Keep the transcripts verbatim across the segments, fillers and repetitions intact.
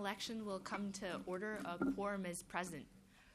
election will come to order. A quorum is present.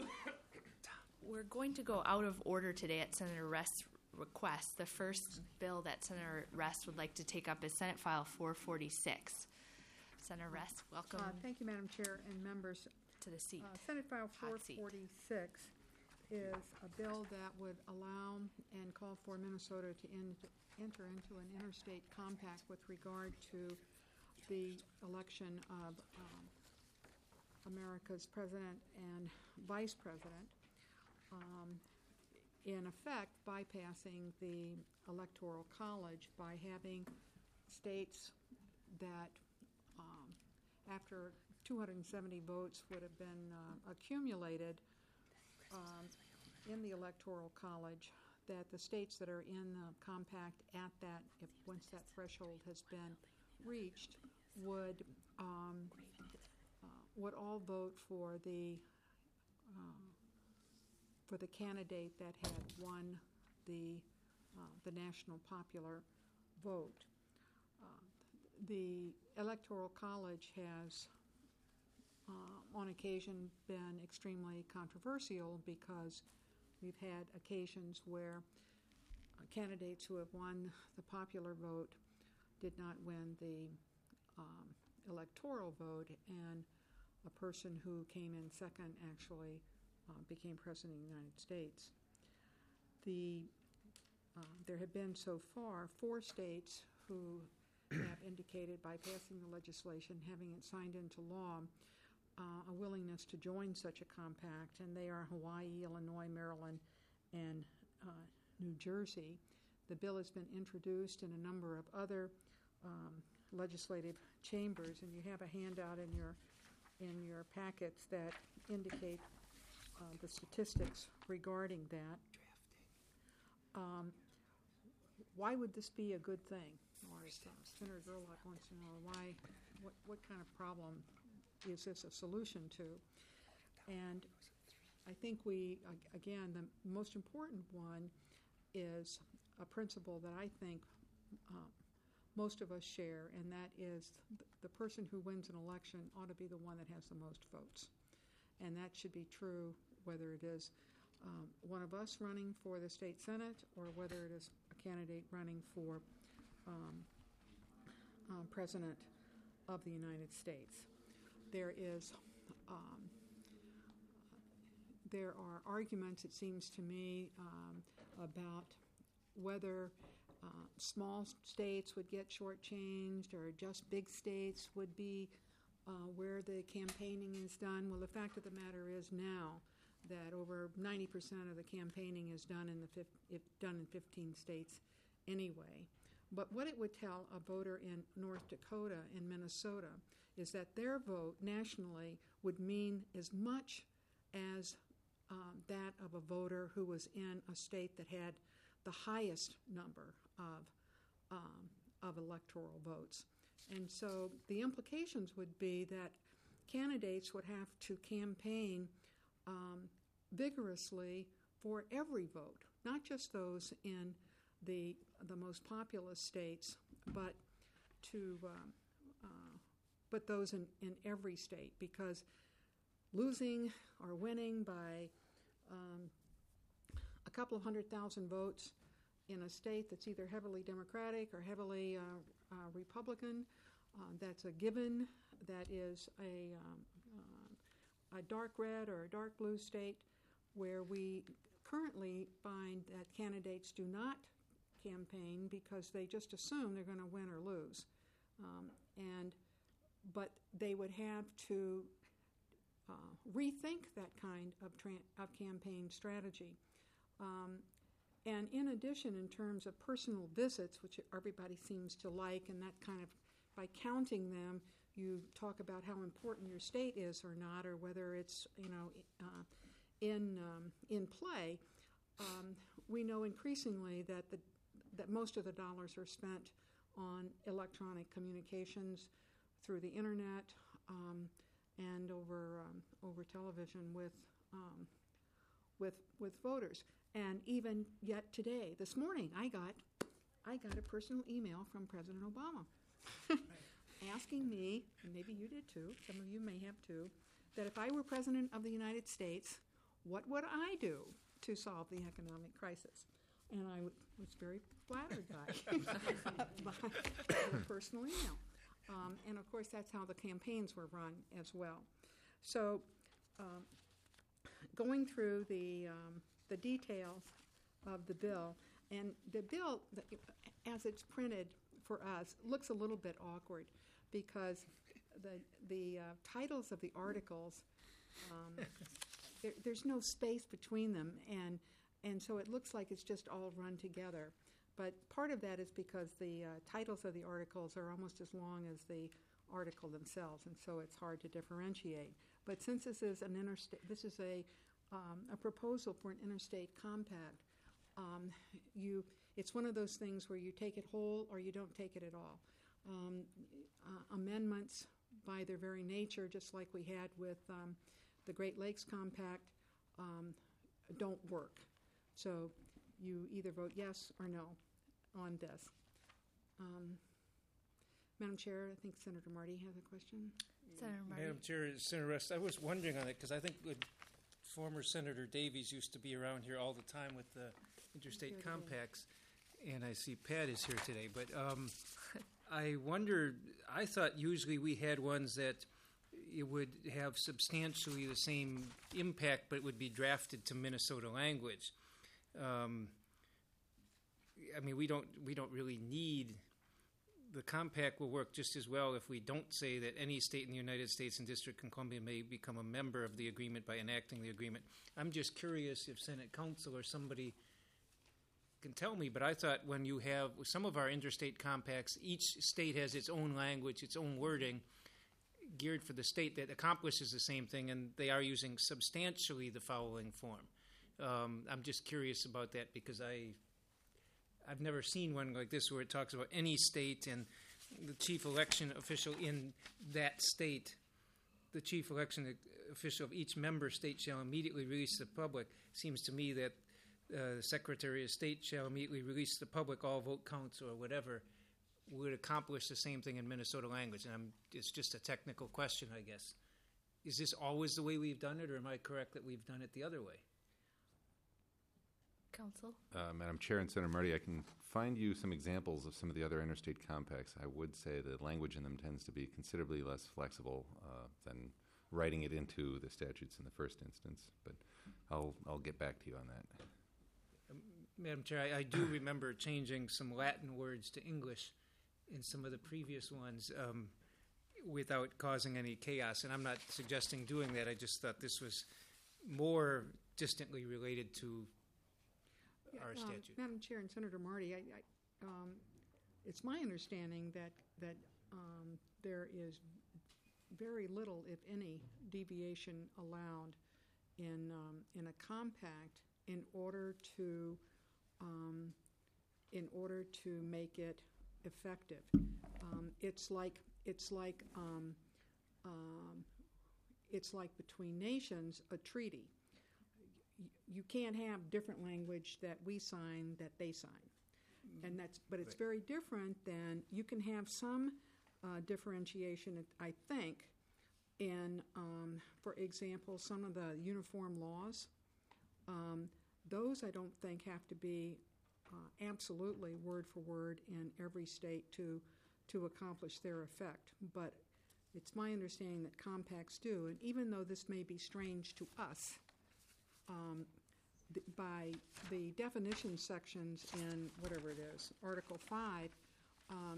We're going to go out of order today at Senator Rest's request. The first bill that Senator Rest would like to take up is Senate File four forty-six. Senator Rest, welcome. Uh, thank you, Madam Chair and members. To the seat. Uh, Senate File four forty-six is a bill that would allow and call for Minnesota to in, enter into an interstate compact with regard to the election of um, America's president and vice president, um, in effect bypassing the Electoral College by having states that um, after two hundred seventy votes would have been uh, accumulated um, in the Electoral College, that the states that are in the compact at that, if once that threshold has been reached, would um, uh, would all vote for the uh, for the candidate that had won the uh, the national popular vote. Uh, the Electoral College has uh, on occasion been extremely controversial because we've had occasions where uh, candidates who have won the popular vote did not win the um, electoral vote, and a person who came in second actually uh, became president of the United States. The uh, there have been so far four states who have indicated by passing the legislation, having it signed into law, uh, a willingness to join such a compact, and they are Hawaii, Illinois, Maryland, and uh, New Jersey. The bill has been introduced in a number of other um, legislative chambers, and you have a handout in your in your packets that indicate uh, the statistics regarding that. Um, why would this be a good thing? Or uh, Senator Gerlach wants to know why, what, what kind of problem is this a solution to? And I think we, again, the most important one is a principle that I think uh, most of us share, and that is th- the person who wins an election ought to be the one that has the most votes. And that should be true whether it is um, one of us running for the state senate or whether it is a candidate running for um, uh, President of the United States. There is, um, there are arguments, it seems to me, um, about whether uh, small states would get shortchanged or just big states would be uh, where the campaigning is done. Well, the fact of the matter is now that over ninety percent of the campaigning is done in the fif- if done in fifteen states anyway. But what it would tell a voter in North Dakota and Minnesota is that their vote nationally would mean as much as um, that of a voter who was in a state that had the highest number of um, of electoral votes. And so the implications would be that candidates would have to campaign um, vigorously for every vote, not just those in the the most populous states, but to um, uh, but those in, in every state, because losing or winning by um, a couple of hundred thousand votes in a state that's either heavily Democratic or heavily uh, uh, Republican, uh, that's a given. That is a um, uh, a dark red or a dark blue state where we currently find that candidates do not campaign because they just assume they're going to win or lose, um, and but they would have to uh, rethink that kind of tra- of campaign strategy. Um, and in addition, in terms of personal visits, which everybody seems to like, and that kind of by counting them, you talk about how important your state is or not, or whether it's you know uh, in um, in play. Um, we know increasingly that the that most of the dollars are spent on electronic communications through the internet um, and over um, over television with um, with with voters. And even yet today, this morning, I got I got a personal email from President Obama asking me, and maybe you did too, some of you may have too, that if I were President of the United States, what would I do to solve the economic crisis? And I w- was very flattered by, by your personal email. Um, and of course, that's how the campaigns were run as well. So, um, going through the um, the details of the bill, and the bill, the, as it's printed for us, looks a little bit awkward because the the uh, titles of the articles, um, there, there's no space between them, and and so it looks like it's just all run together. But part of that is because the uh, titles of the articles are almost as long as the article themselves, and so it's hard to differentiate. But since this is an interstate, this is a um, a proposal for an interstate compact. Um, you, it's one of those things where you take it whole or you don't take it at all. Um, uh, amendments, by their very nature, just like we had with um, the Great Lakes Compact, um, don't work. So you either vote yes or no on this. Um, Madam Chair, I think Senator Marty has a question. Senator Marty. Madam Chair, Senator Rest, I was wondering on it because I think with former Senator Davies used to be around here all the time with the interstate Here compacts, and I see Pat is here today. But um, I wondered, I thought usually we had ones that it would have substantially the same impact, but it would be drafted to Minnesota language. Um, I mean, we don't we don't really need. The compact will work just as well if we don't say that any state in the United States and District of Columbia may become a member of the agreement by enacting the agreement. I'm just curious if Senate Counsel or somebody can tell me, but I thought when you have some of our interstate compacts, each state has its own language, its own wording geared for the state that accomplishes the same thing, and they are using substantially the following form. Um, I'm just curious about that because I... I've never seen one like this where it talks about any state and the chief election official in that state. The chief election official of each member state shall immediately release to the public. Seems to me that uh, the Secretary of State shall immediately release to the public all vote counts or whatever would accomplish the same thing in Minnesota language. And I'm, it's just a technical question, I guess. Is this always the way we've done it, or am I correct that we've done it the other way? Council. Uh, Madam Chair and Senator Marty, I can find you some examples of some of the other interstate compacts. I would say the language in them tends to be considerably less flexible uh, than writing it into the statutes in the first instance. But I'll I'll get back to you on that. Um, Madam Chair, I, I do remember changing some Latin words to English in some of the previous ones um, without causing any chaos. And I'm not suggesting doing that. I just thought this was more distantly related to our Um, statute. Madam Chair and Senator Marty, I, I, um, it's my understanding that that um, there is very little, if any, deviation allowed in um, in a compact in order to um, in order to make it effective. Um, it's like it's like um, um, it's like between nations a treaty. You can't have different language that we sign that they sign, and that's. But it's Right. very different than you can have some uh, differentiation. I think, in um, for example, some of the uniform laws. Um, those I don't think have to be uh, absolutely word for word in every state to to accomplish their effect. But it's my understanding that compacts do, and even though this may be strange to us. Um, th- by the definition sections in whatever it is, Article five, um,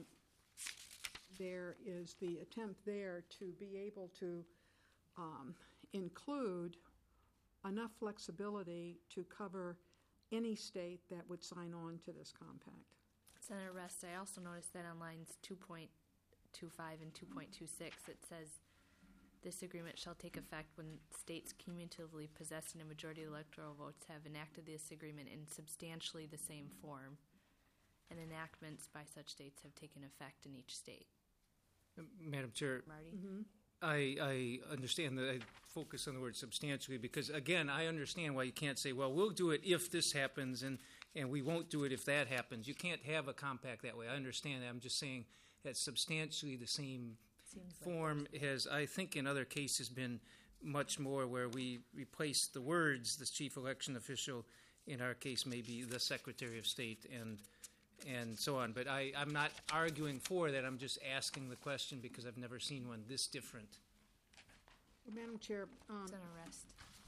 there is the attempt there to be able to um, include enough flexibility to cover any state that would sign on to this compact. Senator Rest, I also noticed that on lines two point two five and two point two six, it says, this agreement shall take effect when states cumulatively possessing a majority of electoral votes have enacted this agreement in substantially the same form, and enactments by such states have taken effect in each state. Um, Madam Chair, Marty? Mm-hmm. I, I understand that I focus on the word substantially because, again, I understand why you can't say, well, we'll do it if this happens and, and we won't do it if that happens. You can't have a compact that way. I understand that. I'm just saying has substantially the same Seems like form has, I think, in other cases been much more where we replace the words, the chief election official, in our case maybe the Secretary of State, and and so on. But I, I'm not arguing for that. I'm just asking the question because I've never seen one this different. Well, Madam Chair, um, Senator Rest.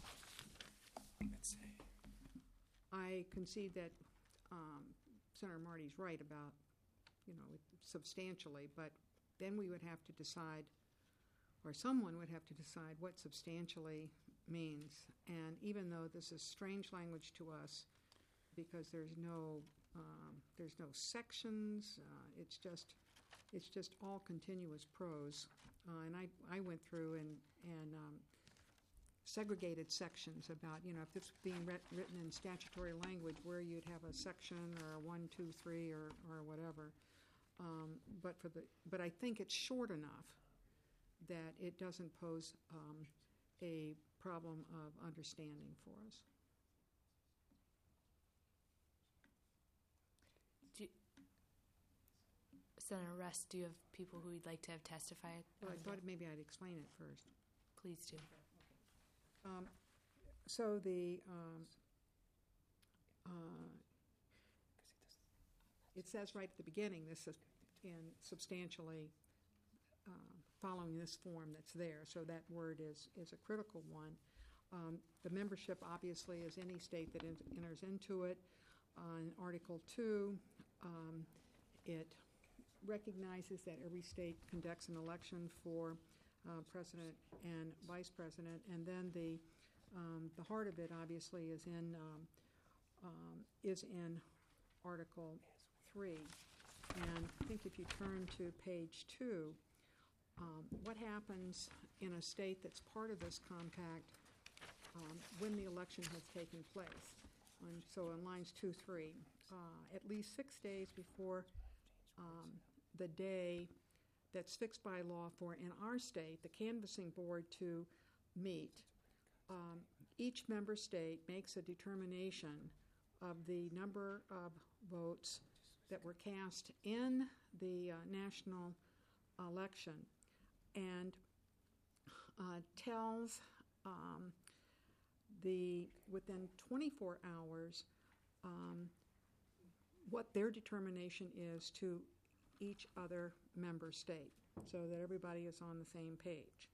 I concede that um, Senator Marty's right about, you know, substantially, but then we would have to decide, or someone would have to decide what substantially means. And even though this is strange language to us, because there's no um, there's no sections, uh, it's just it's just all continuous prose. Uh, and I, I went through and and um, segregated sections about, you know, if it's being writ- written in statutory language, where you'd have a section or a one, two, three, or or whatever. Um, but for the but I think it's short enough that it doesn't pose um, a problem of understanding for us. Do you, Senator Rest, do you have people who you'd like to have testify? Well, I on thought that? maybe I'd explain it first. Please do. Um, so the um, uh, it says right at the beginning, this is in substantially uh, following this form that's there. So that word is is a critical one. Um, the membership, obviously, is any state that in, enters into it. Uh, in Article two, um, it recognizes that every state conducts an election for uh, president and vice president, and then the um, the heart of it, obviously, is in um, um, is in Article three. And I think if you turn to page two, um, what happens in a state that's part of this compact um, when the election has taken place? And so on lines two, three, uh, at least six days before um, the day that's fixed by law for, in our state, the canvassing board to meet, um, each member state makes a determination of the number of votes that were cast in the uh, national election and uh, tells um, the, within twenty-four hours, um, what their determination is to each other member state, so that everybody is on the same page.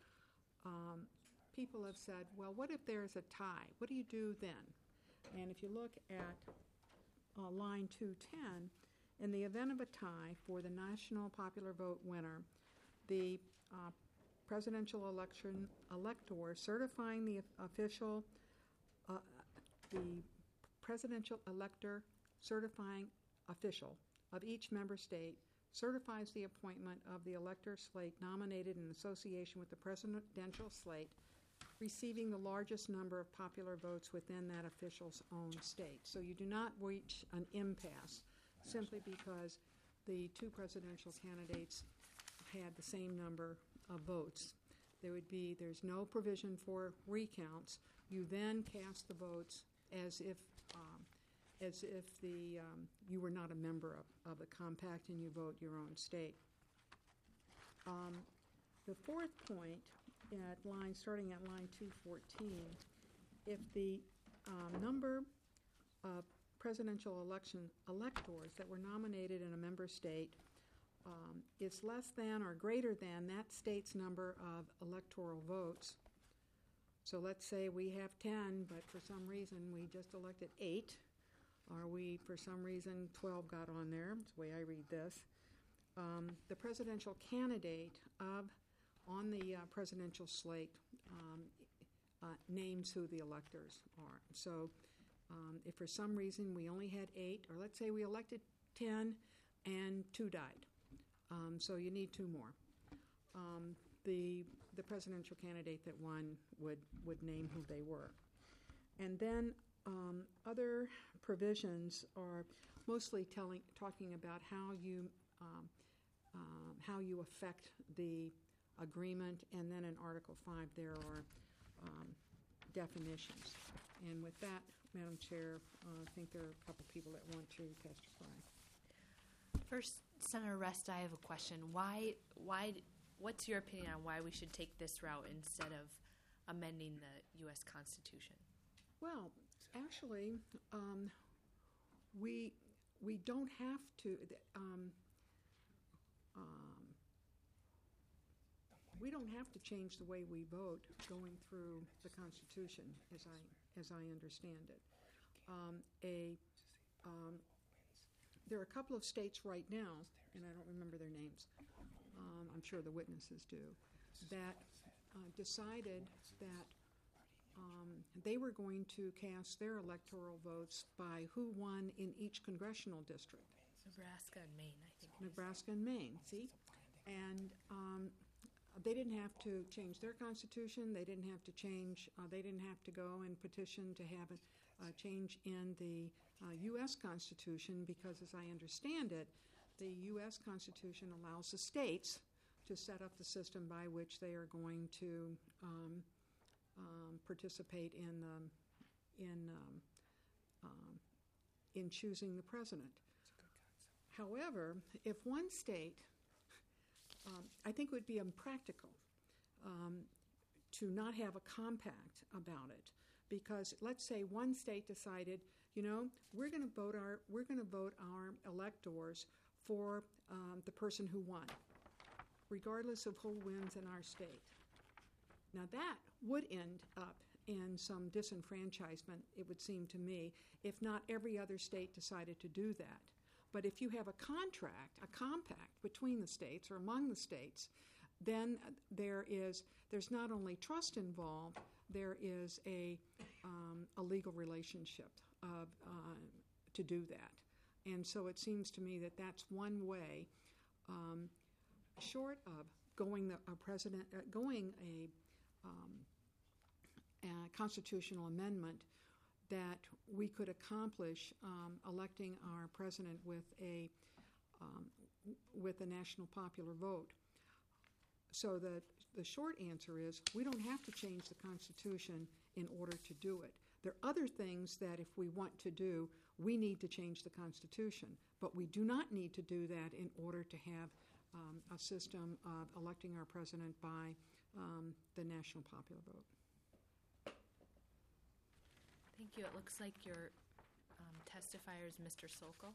Um, people have said, well, what if there's a tie? What do you do then? And if you look at uh, line two ten, in the event of a tie for the national popular vote winner, the uh, presidential election elector certifying the official, uh, the presidential elector certifying official of each member state certifies the appointment of the elector slate nominated in association with the presidential slate, receiving the largest number of popular votes within that official's own state. So you do not reach an impasse simply because the two presidential candidates had the same number of votes. There would be, there's no provision for recounts. You then cast the votes as if um, as if the um, you were not a member of, of the compact and you vote your own state. Um, the fourth point at line, starting at line two fourteen, if the um, number of presidential election electors that were nominated in a member state um, is less than or greater than that state's number of electoral votes. So let's say we have ten, but for some reason we just elected eight, or we, for some reason, twelve got on there. That's the way I read this. Um, the presidential candidate of on the uh, presidential slate um, uh, names who the electors are. So um, if for some reason we only had eight, or let's say we elected ten and two died, um, so you need two more. Um, the the presidential candidate that won would, would name who they were. And then um, other provisions are mostly telling, talking about how you um, um, how you affect the agreement, and then in Article five there are um, definitions. And with that, Madam Chair, uh, I think there are a couple people that want to testify. First, Senator Rest, I have a question. Why, why, what's your opinion on why we should take this route instead of amending the U S Constitution? Well, actually, um, we, we don't have to, um, um, we don't have to change the way we vote going through the Constitution, as I, as I understand it. Um, a, um, there are a couple of states right now, and I don't remember their names, um, I'm sure the witnesses do, that uh, decided that um, they were going to cast their electoral votes by who won in each congressional district. Nebraska and Maine, I think. Nebraska and Maine, see? And um, they didn't have to change their constitution. They didn't have to change, uh, they didn't have to go and petition to have a, a change in the uh, U S Constitution because, as I understand it, the U S Constitution allows the states to set up the system by which they are going to um, um, participate in the, in um, um, in choosing the president. However, if one state, um, I think it would be impractical um, to not have a compact about it, because let's say one state decided, you know, we're going to vote our we're going to vote our electors for um, the person who won, regardless of who wins in our state. Now that would end up in some disenfranchisement, it would seem to me, if not every other state decided to do that. But if you have a contract, a compact between the states or among the states, then there is there's not only trust involved, there is a um, a legal relationship of, uh, to do that. And so it seems to me that that's one way, um, short of going the a president uh, going a, um, a constitutional amendment, that we could accomplish um, electing our president with a um, with a national popular vote. So the the short answer is we don't have to change the Constitution in order to do it. There are other things that if we want to do, we need to change the Constitution, but we do not need to do that in order to have um, a system of electing our president by um, the national popular vote. Thank you. It looks like your um, testifier is Mister Sokol.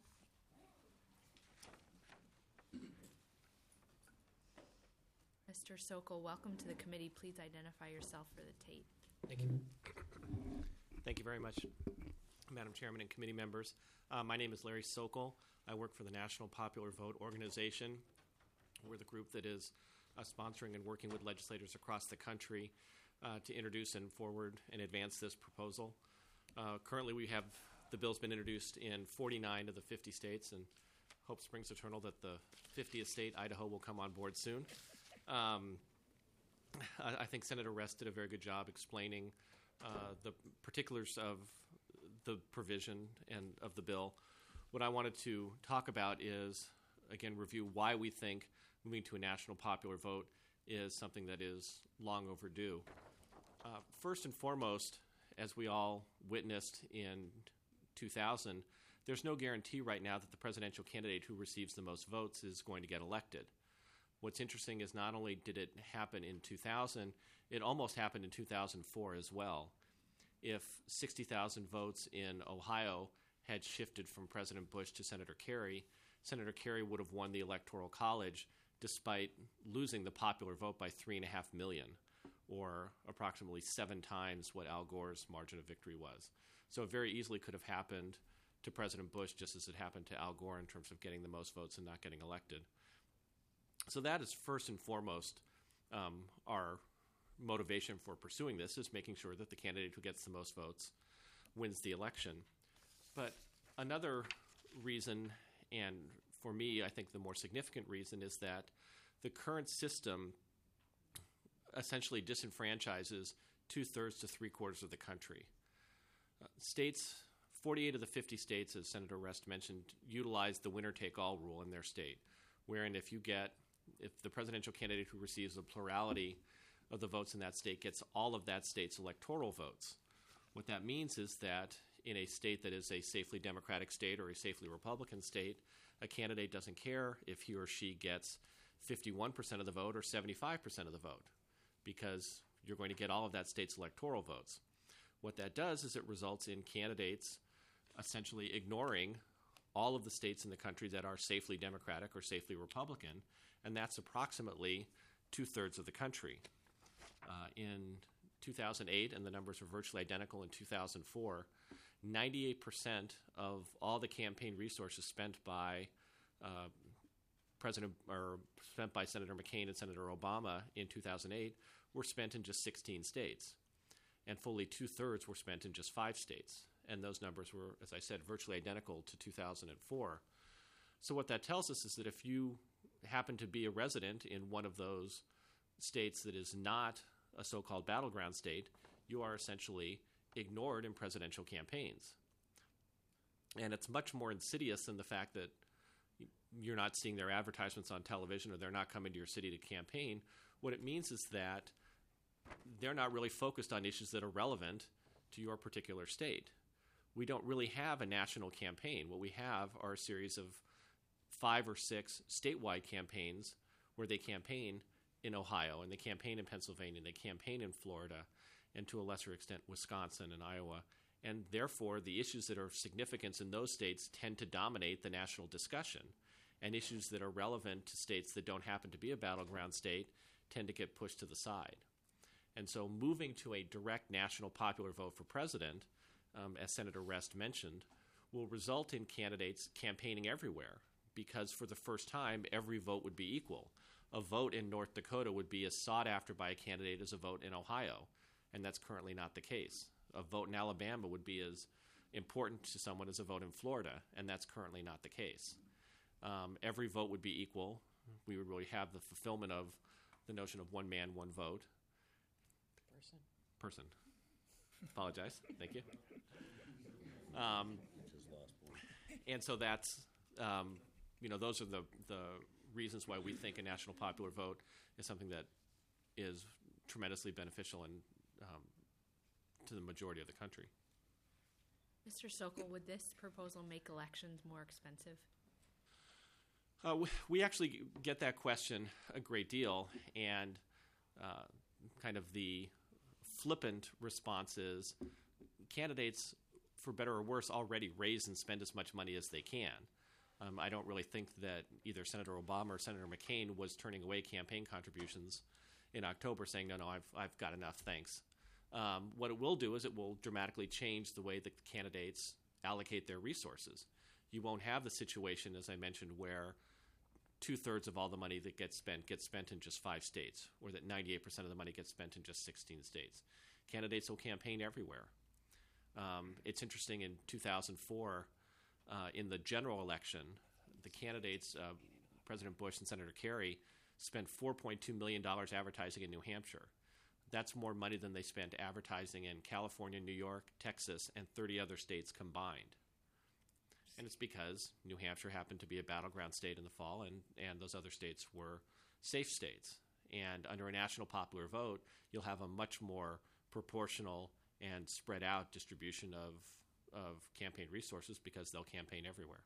Mister Sokol, welcome to the committee. Please identify yourself for the tape. Thank you. Thank you very much, Madam Chairman and committee members. Uh, my name is Larry Sokol. I work for the National Popular Vote Organization. We're the group that is uh, sponsoring and working with legislators across the country uh, to introduce and forward and advance this proposal. Uh, currently, we have the bill's been introduced in forty-nine of the fifty states, and hope springs eternal that the fiftieth state, Idaho, will come on board soon. Um, I, I think Senator Rest did a very good job explaining uh, the particulars of the provision and of the bill. What I wanted to talk about is, again, review why we think moving to a national popular vote is something that is long overdue. Uh, first and foremost, as we all witnessed in two thousand, there's no guarantee right now that the presidential candidate who receives the most votes is going to get elected. What's interesting is not only did it happen in two thousand, it almost happened in two thousand four as well. If sixty thousand votes in Ohio had shifted from President Bush to Senator Kerry, Senator Kerry would have won the Electoral College despite losing the popular vote by three and a half million, or approximately seven times what Al Gore's margin of victory was. So it very easily could have happened to President Bush just as it happened to Al Gore in terms of getting the most votes and not getting elected. So that is first and foremost um, our motivation for pursuing this, is making sure that the candidate who gets the most votes wins the election. But another reason, and for me, I think the more significant reason, is that the current system essentially disenfranchises two-thirds to three-quarters of the country. Uh, states, forty-eight of the fifty states, as Senator Rest mentioned, utilize the winner-take-all rule in their state, wherein if you get, if the presidential candidate who receives a plurality of the votes in that state gets all of that state's electoral votes, what that means is that in a state that is a safely Democratic state or a safely Republican state, a candidate doesn't care if he or she gets fifty-one percent of the vote or seventy-five percent of the vote, because you're going to get all of that state's electoral votes. What that does is it results in candidates essentially ignoring all of the states in the country that are safely Democratic or safely Republican, and that's approximately two-thirds of the country. Uh, in two thousand eight, and the numbers were virtually identical in two thousand four, ninety-eight percent of all the campaign resources spent by uh, President or spent by Senator McCain and Senator Obama in two thousand eight were spent in just sixteen states, and fully two-thirds were spent in just five states. And those numbers were, as I said, virtually identical to two thousand four. So what that tells us is that if you happen to be a resident in one of those states that is not a so-called battleground state, you are essentially ignored in presidential campaigns. And it's much more insidious than the fact that you're not seeing their advertisements on television or they're not coming to your city to campaign. What it means is that they're not really focused on issues that are relevant to your particular state. We don't really have a national campaign. What we have are a series of five or six statewide campaigns where they campaign in Ohio, and they campaign in Pennsylvania, and they campaign in Florida, and to a lesser extent Wisconsin and Iowa. And therefore, the issues that are of significance in those states tend to dominate the national discussion. And issues that are relevant to states that don't happen to be a battleground state tend to get pushed to the side. And so moving to a direct national popular vote for president, um, as Senator Rest mentioned, will result in candidates campaigning everywhere, because for the first time, every vote would be equal. A vote in North Dakota would be as sought after by a candidate as a vote in Ohio, and that's currently not the case. A vote in Alabama would be as important to someone as a vote in Florida, and that's currently not the case. Um, every vote would be equal. We would really have the fulfillment of the notion of one man, one vote. Person. Person. Apologize. Thank you. Um, and so that's, um, you know, those are the, the reasons why we think a national popular vote is something that is tremendously beneficial and um, to the majority of the country. Mister Sokol, would this proposal make elections more expensive? Uh, we, we actually get that question a great deal, and uh, kind of the flippant response is candidates, for better or worse, already raise and spend as much money as they can. Um, I don't really think that either Senator Obama or Senator McCain was turning away campaign contributions in October saying, no, no, I've, I've got enough, thanks. Um, what it will do is it will dramatically change the way that candidates allocate their resources. You won't have the situation, as I mentioned, where two-thirds of all the money that gets spent gets spent in just five states, or that ninety-eight percent of the money gets spent in just sixteen states. Candidates will campaign everywhere. Um, it's interesting, in two thousand four, uh, in the general election, the candidates, uh, President Bush and Senator Kerry, spent four point two million dollars advertising in New Hampshire. That's more money than they spent advertising in California, New York, Texas, and thirty other states combined. And it's because New Hampshire happened to be a battleground state in the fall, and, and those other states were safe states. And under a national popular vote, you'll have a much more proportional and spread out distribution of, of campaign resources because they'll campaign everywhere.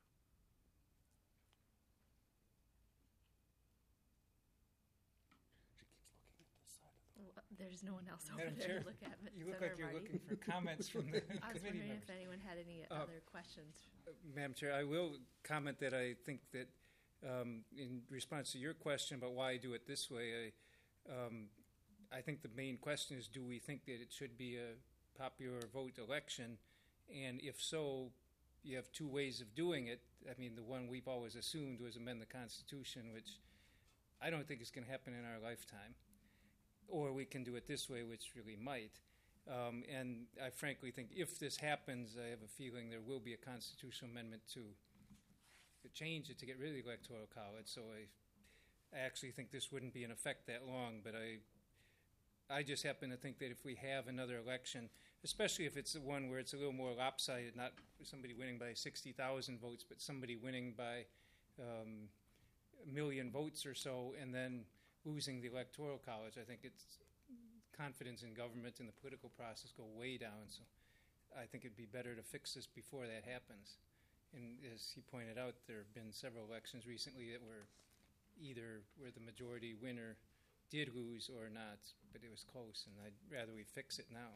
Well, there's no one else over Madam there Chair, to look at. you look Senator like you're Marty. looking for comments from the I was committee wondering members. if anyone had any Uh, other questions. Madam Chair, I will comment that I think that um, in response to your question about why I do it this way, I, um, I think the main question is, do we think that it should be a popular vote election? And if so, you have two ways of doing it. I mean, the one we've always assumed was amend the Constitution, which I don't think is going to happen in our lifetime. Or we can do it this way, which really might. Um, and I frankly think if this happens, I have a feeling there will be a constitutional amendment to, to change it, to get rid of the Electoral College. So I, I actually think this wouldn't be in effect that long, but I I just happen to think that if we have another election, especially if it's the one where it's a little more lopsided, not somebody winning by sixty thousand votes, but somebody winning by um, a million votes or so, and then losing the Electoral College, I think it's confidence in government and the political process go way down. So I think it'd be better to fix this before that happens. And as he pointed out, there have been several elections recently that were either where the majority winner did lose or not, but it was close, and I'd rather we fix it now.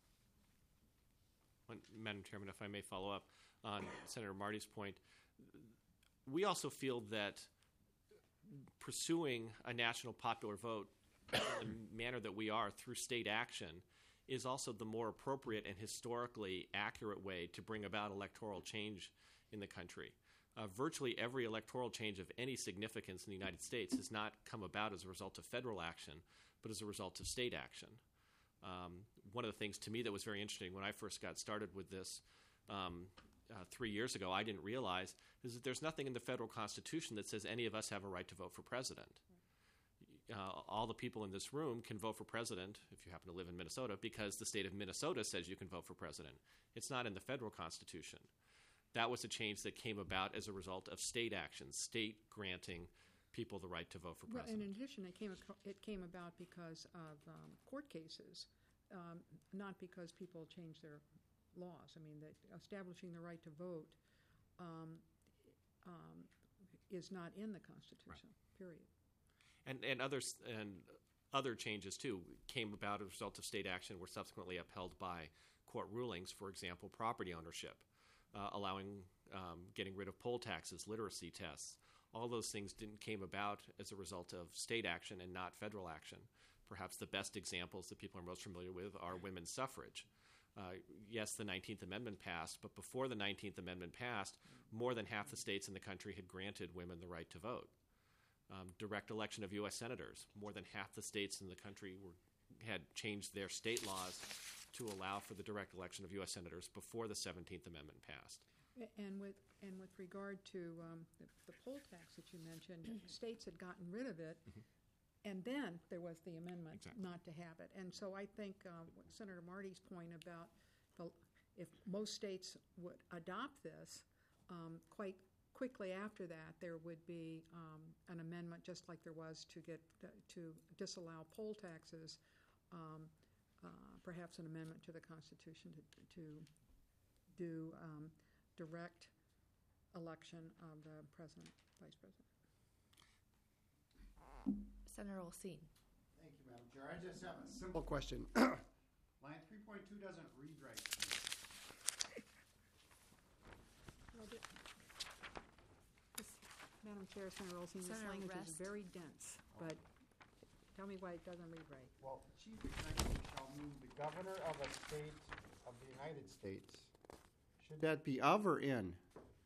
One- Madam Chairman, if I may follow up on Senator Marty's point, we also feel that pursuing a national popular vote in the manner that we are through state action is also the more appropriate and historically accurate way to bring about electoral change in the country. Uh, virtually every electoral change of any significance in the United States has not come about as a result of federal action, but as a result of state action. Um, one of the things to me that was very interesting when I first got started with this um, uh, three years ago, I didn't realize, is that there's nothing in the federal Constitution that says any of us have a right to vote for president. Uh, all the people in this room can vote for president, if you happen to live in Minnesota, because the state of Minnesota says you can vote for president. It's not in the federal Constitution. That was a change that came about as a result of state action, state granting people the right to vote for Well, president. and in addition, it came, aco- it came about because of um, court cases, um, not because people changed their laws. I mean, that establishing the right to vote um, um, is not in the Constitution, period. And and others and other changes too came about as a result of state action, were subsequently upheld by court rulings. For example, property ownership, uh, allowing um, getting rid of poll taxes, literacy tests. All those things didn't came about as a result of state action and not federal action. Perhaps the best examples that people are most familiar with are women's suffrage. Uh, yes, the nineteenth Amendment passed, but before the nineteenth Amendment passed, more than half the states in the country had granted women the right to vote. Um, direct election of U S senators. More than half the states in the country were, had changed their state laws to allow for the direct election of U S senators before the seventeenth Amendment passed. A- And with, and with regard to um, the, the poll tax that you mentioned, states had gotten rid of it, and then there was the amendment Exactly. not to have it. And so I think uh, what Senator Marty's point about the, if most states would adopt this, um, quite quickly after that, there would be um, an amendment, just like there was to get uh, to disallow poll taxes, um, uh, perhaps an amendment to the Constitution to, to do um, direct election of the president, vice president. Senator Olsen. Thank you, Madam Chair. I just have a simple question. Line three point two doesn't read right to me. Well, the- this- Madam Chair, Senator Olson, this Senator language is Rest. very dense, but tell me why it doesn't read right. Well, chief executive shall mean the governor of a state of the United States. Should that be of or in?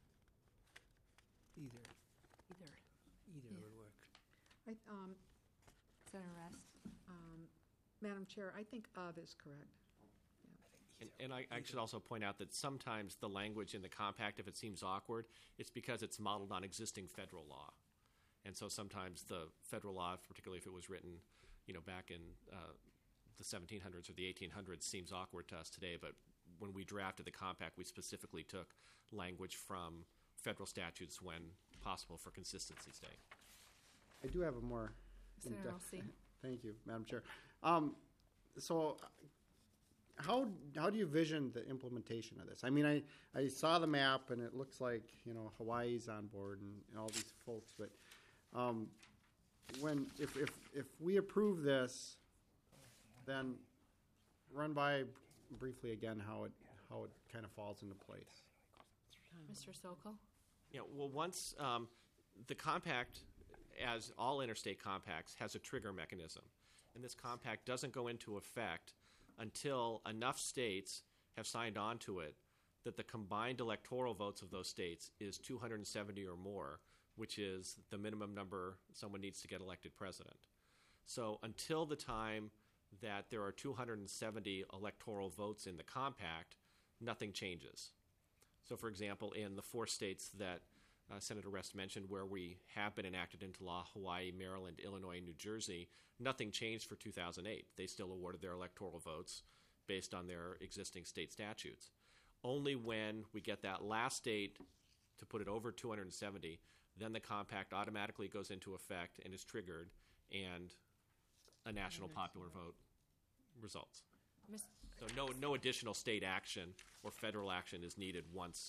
Either, Either. either Yeah. would work. I, um, Senator Rest. um, Madam Chair, I think of is correct. And, and I, I should also point out that sometimes the language in the compact, if it seems awkward, it's because it's modeled on existing federal law. And so sometimes the federal law, particularly if it was written, you know, back in uh, the seventeen hundreds or the eighteen hundreds, seems awkward to us today. But when we drafted the compact, we specifically took language from federal statutes when possible for consistency's sake. I do have a more Senator in-depth- Olsen. Thank you, Madam Chair. Um, so, how how do you vision the implementation of this? I mean, I, I saw the map and it looks like you know Hawaii's on board and, and all these folks, but um, when if, if if we approve this, then run by briefly again how it how it kind of falls into place. Mister Sokol. Yeah, well, once um, the compact, as all interstate compacts, has a trigger mechanism. And this compact doesn't go into effect until enough states have signed on to it that the combined electoral votes of those states is two hundred seventy or more, which is the minimum number someone needs to get elected president. So until the time that there are two hundred seventy electoral votes in the compact, nothing changes. So, for example, in the four states that uh, Senator Rest mentioned where we have been enacted into law, Hawaii, Maryland, Illinois, and New Jersey, nothing changed for two thousand eight. They still awarded their electoral votes based on their existing state statutes. Only when we get that last state to put it over two hundred seventy, then the compact automatically goes into effect and is triggered, and a national popular vote results. Miss So no, no additional state action or federal action is needed once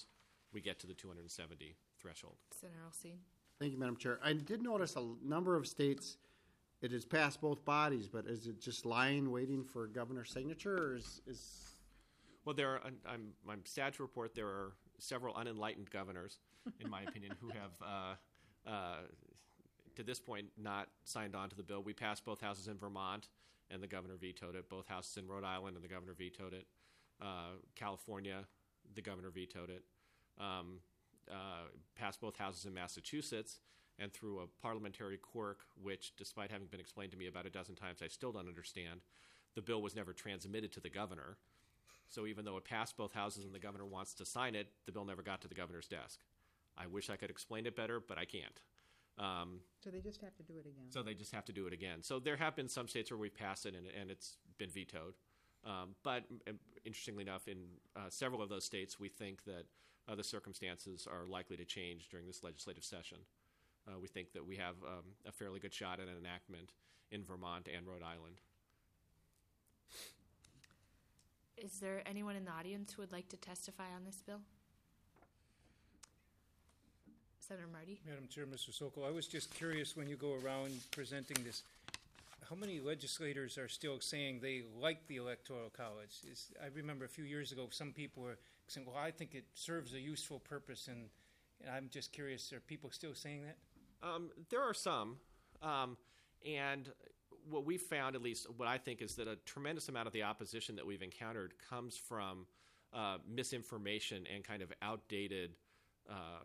we get to the two hundred seventy threshold. Senator Olstein? Thank you, Madam Chair. I did notice a number of states, it has passed both bodies, but is it just lying, waiting for governor's signature, or is, is Well, there are, I'm, I'm sad to report there are several unenlightened governors, in my opinion, who have, uh, uh, to this point, not signed on to the bill. We passed both houses in Vermont, and the governor vetoed it. Both houses in Rhode Island, and the governor vetoed it. Uh, California, the governor vetoed it. Um, uh, passed both houses in Massachusetts, and through a parliamentary quirk, which, despite having been explained to me about a dozen times, I still don't understand, the bill was never transmitted to the governor. So even though it passed both houses and the governor wants to sign it, the bill never got to the governor's desk. I wish I could explain it better, but I can't. Um, So they just have to do it again. so they just have to do it again. So there have been some states where we've passed it and, and it's been vetoed. Um, but um, interestingly enough, in uh, several of those states, we think that uh, the circumstances are likely to change during this legislative session. Uh, we think that we have um, a fairly good shot at an enactment in Vermont and Rhode Island. Is there anyone in the audience who would like to testify on this bill? Senator Marty? Madam Chair, Mister Sokol, I was just curious when you go around presenting this, how many legislators are still saying they like the Electoral College? Is, I remember a few years ago, some people were saying, well, I think it serves a useful purpose, and, and I'm just curious, are people still saying that? Um, there are some, um, and what we've found, at least what I think, is that a tremendous amount of the opposition that we've encountered comes from uh, misinformation and kind of outdated uh,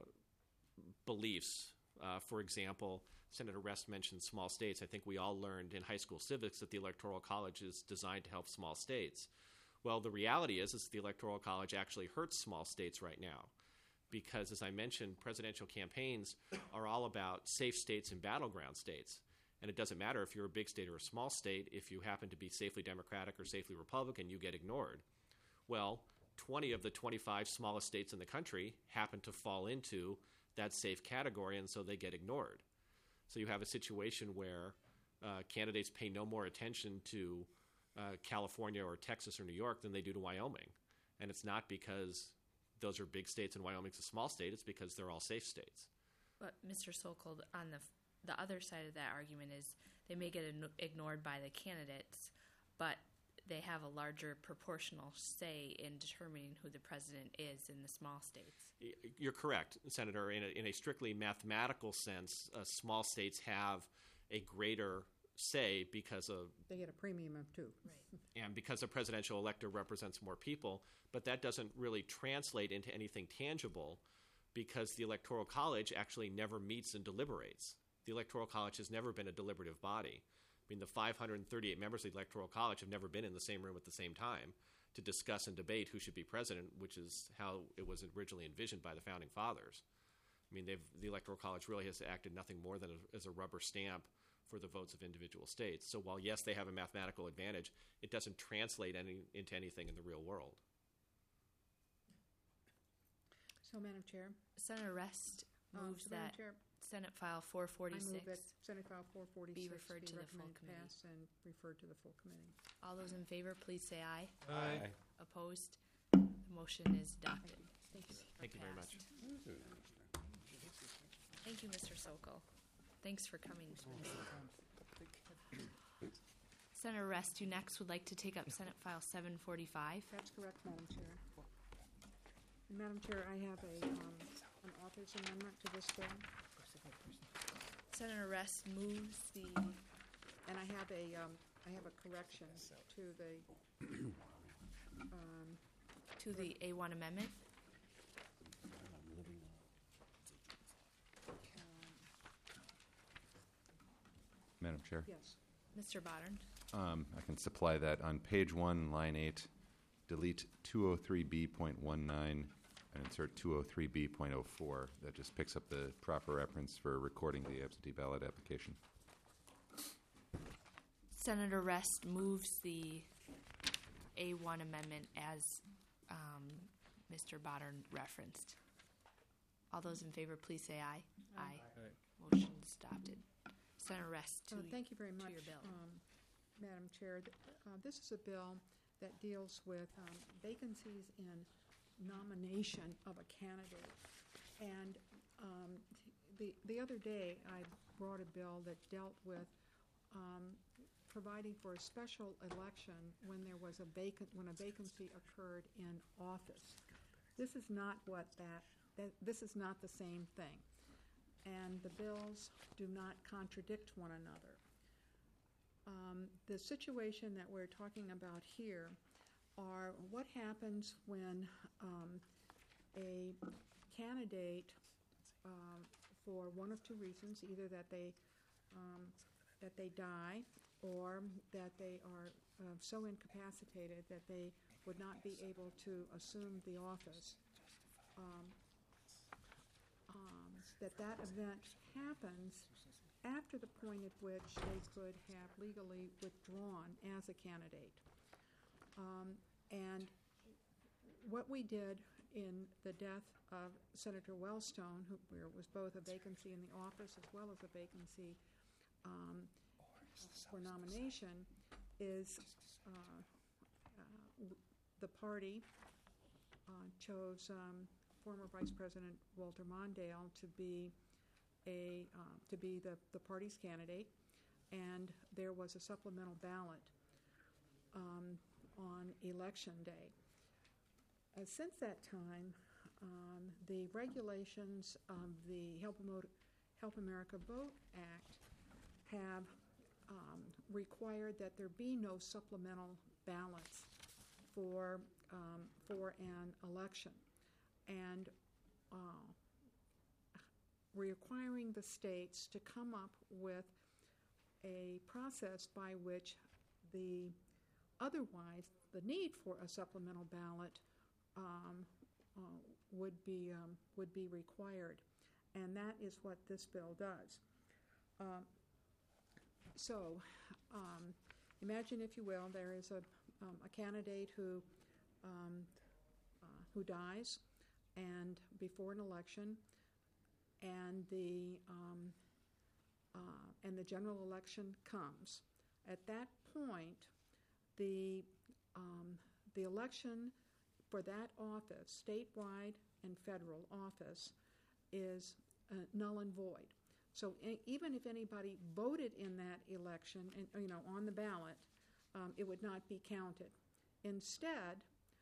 beliefs. Uh, for example, Senator Rest mentioned small states. I think we all learned in high school civics that the Electoral College is designed to help small states. Well, the reality is, is the Electoral College actually hurts small states right now. Because, as I mentioned, presidential campaigns are all about safe states and battleground states. And it doesn't matter if you're a big state or a small state. If you happen to be safely Democratic or safely Republican, you get ignored. Well, twenty of the twenty-five smallest states in the country happen to fall into that safe category, and so they get ignored. So you have a situation where uh, candidates pay no more attention to uh, California or Texas or New York than they do to Wyoming. And it's not because those are big states and Wyoming's a small state. It's because they're all safe states. But Mister Sokol, on the the other side of that argument is they may get ign- ignored by the candidates, but they have a larger proportional say in determining who the president is in the small states. You're correct, Senator. In a, in a strictly mathematical sense, uh, small states have a greater say because of They get a premium of two. Right. and because a presidential elector represents more people, but that doesn't really translate into anything tangible because the Electoral College actually never meets and deliberates. The Electoral College has never been a deliberative body. I mean, the five hundred thirty-eight members of the Electoral College have never been in the same room at the same time to discuss and debate who should be president, which is how it was originally envisioned by the Founding Fathers. I mean, they've, the Electoral College really has acted nothing more than a, as a rubber stamp for the votes of individual states. So while, yes, they have a mathematical advantage, it doesn't translate any, into anything in the real world. So, Madam Chair, Senator Rest um, moves so Madam that Chair, Senate File four I move forty-six. that Senate File four forty-six Be referred to the full recommended committee. pass and referred to the full committee. All those in favor, please say aye. Aye. Opposed? The motion is adopted. Thank you. Thank you very much. Thank you, Mister Sokol. Thanks for coming. Senator Rest, you next would like to take up Senate File seven forty-five. That's correct, Madam Chair. And Madam Chair, I have a, um, an author's amendment to this bill, Senator Rest moves the, and I have a, um, I have a correction to the, um, to the A one amendment. Madam Chair, yes. Mister Bodern. um, I can supply that on page one, line eight. Delete two oh three B point one nine and insert two oh three B point oh four. That just picks up the proper reference for recording the absentee ballot application. Senator Rest moves the A one amendment as um, Mister Bodern referenced. All those in favor, please say aye. Aye. Aye. Motion is adopted. Senator Rest, to Uh, Thank you very to much, your bill. um, Madam Chair. Th- uh, This is a bill that deals with um, vacancies in nomination of a candidate. And um, the, the other day, I brought a bill that dealt with um, providing for a special election when there was a vacant, when a vacancy occurred in office. This is not what that, that this is not the same thing. And the bills do not contradict one another. Um, the situation that we're talking about here are what happens when um, a candidate, um, for one of two reasons, either that they um, that they die or that they are uh, so incapacitated that they would not be able to assume the office. Um, um, that that event happens after the point at which they could have legally withdrawn as a candidate. Um, and what we did in the death of Senator Wellstone, who, where it was both a vacancy in the office as well as a vacancy um, for nomination, is uh, uh, the party uh, chose um, former Vice President Walter Mondale to be a uh, to be the, the party's candidate, and there was a supplemental ballot um, on election day. Uh, since that time, um, the regulations of the Help, Amo- Help America Vote Act have um, required that there be no supplemental ballots for um, for an election, and uh, requiring the states to come up with a process by which the otherwise the need for a supplemental ballot um, uh, would be um, would be required, and that is what this bill does. Uh, so, um, imagine, if you will, there is a um, a candidate who um, uh, who dies, and before an election, and the um, uh, and the general election comes. At that point, the um, the election for that office, statewide and federal office, is uh, null and void. So e- even if anybody voted in that election, and you know, on the ballot, um, it would not be counted. Instead,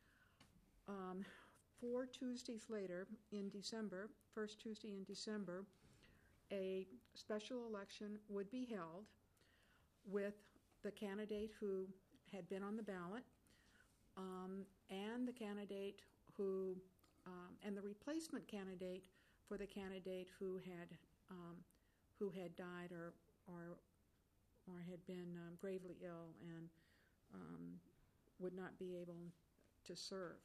um, four Tuesdays later in December, first Tuesday in December, a special election would be held with the candidate who had been on the ballot, um, and the candidate who, um, and the replacement candidate for the candidate who had um, who had died or or or had been um, gravely ill and um, would not be able to serve.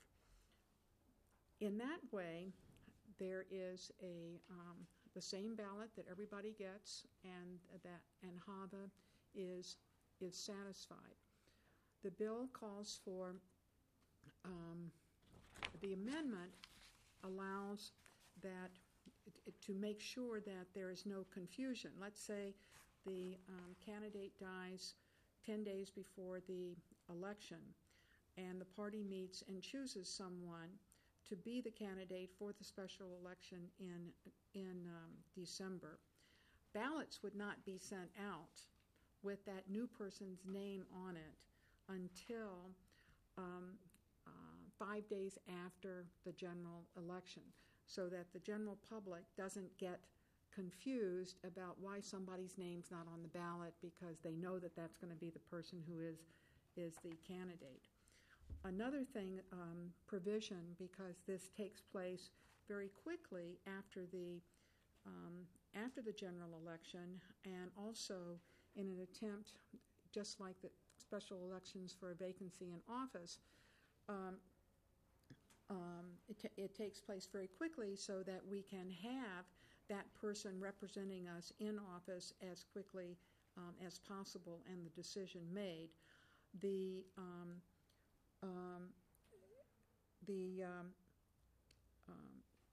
In that way, there is a um, the same ballot that everybody gets, and that and HAVA is is satisfied. The bill calls for um, the amendment allows that it, to make sure that there is no confusion. Let's say the um, candidate dies ten days before the election, and the party meets and chooses someone to be the candidate for the special election in in um, December. Ballots would not be sent out with that new person's name on it until um, uh, five days after the general election, so that the general public doesn't get confused about why somebody's name's not on the ballot, because they know that that's going to be the person who is is the candidate. Another thing, um, provision, because this takes place very quickly after the um, after the general election, and also in an attempt, just like the special elections for a vacancy in office, um, um, it, t- it takes place very quickly so that we can have that person representing us in office as quickly um, as possible and the decision made. The um, um, the um, um,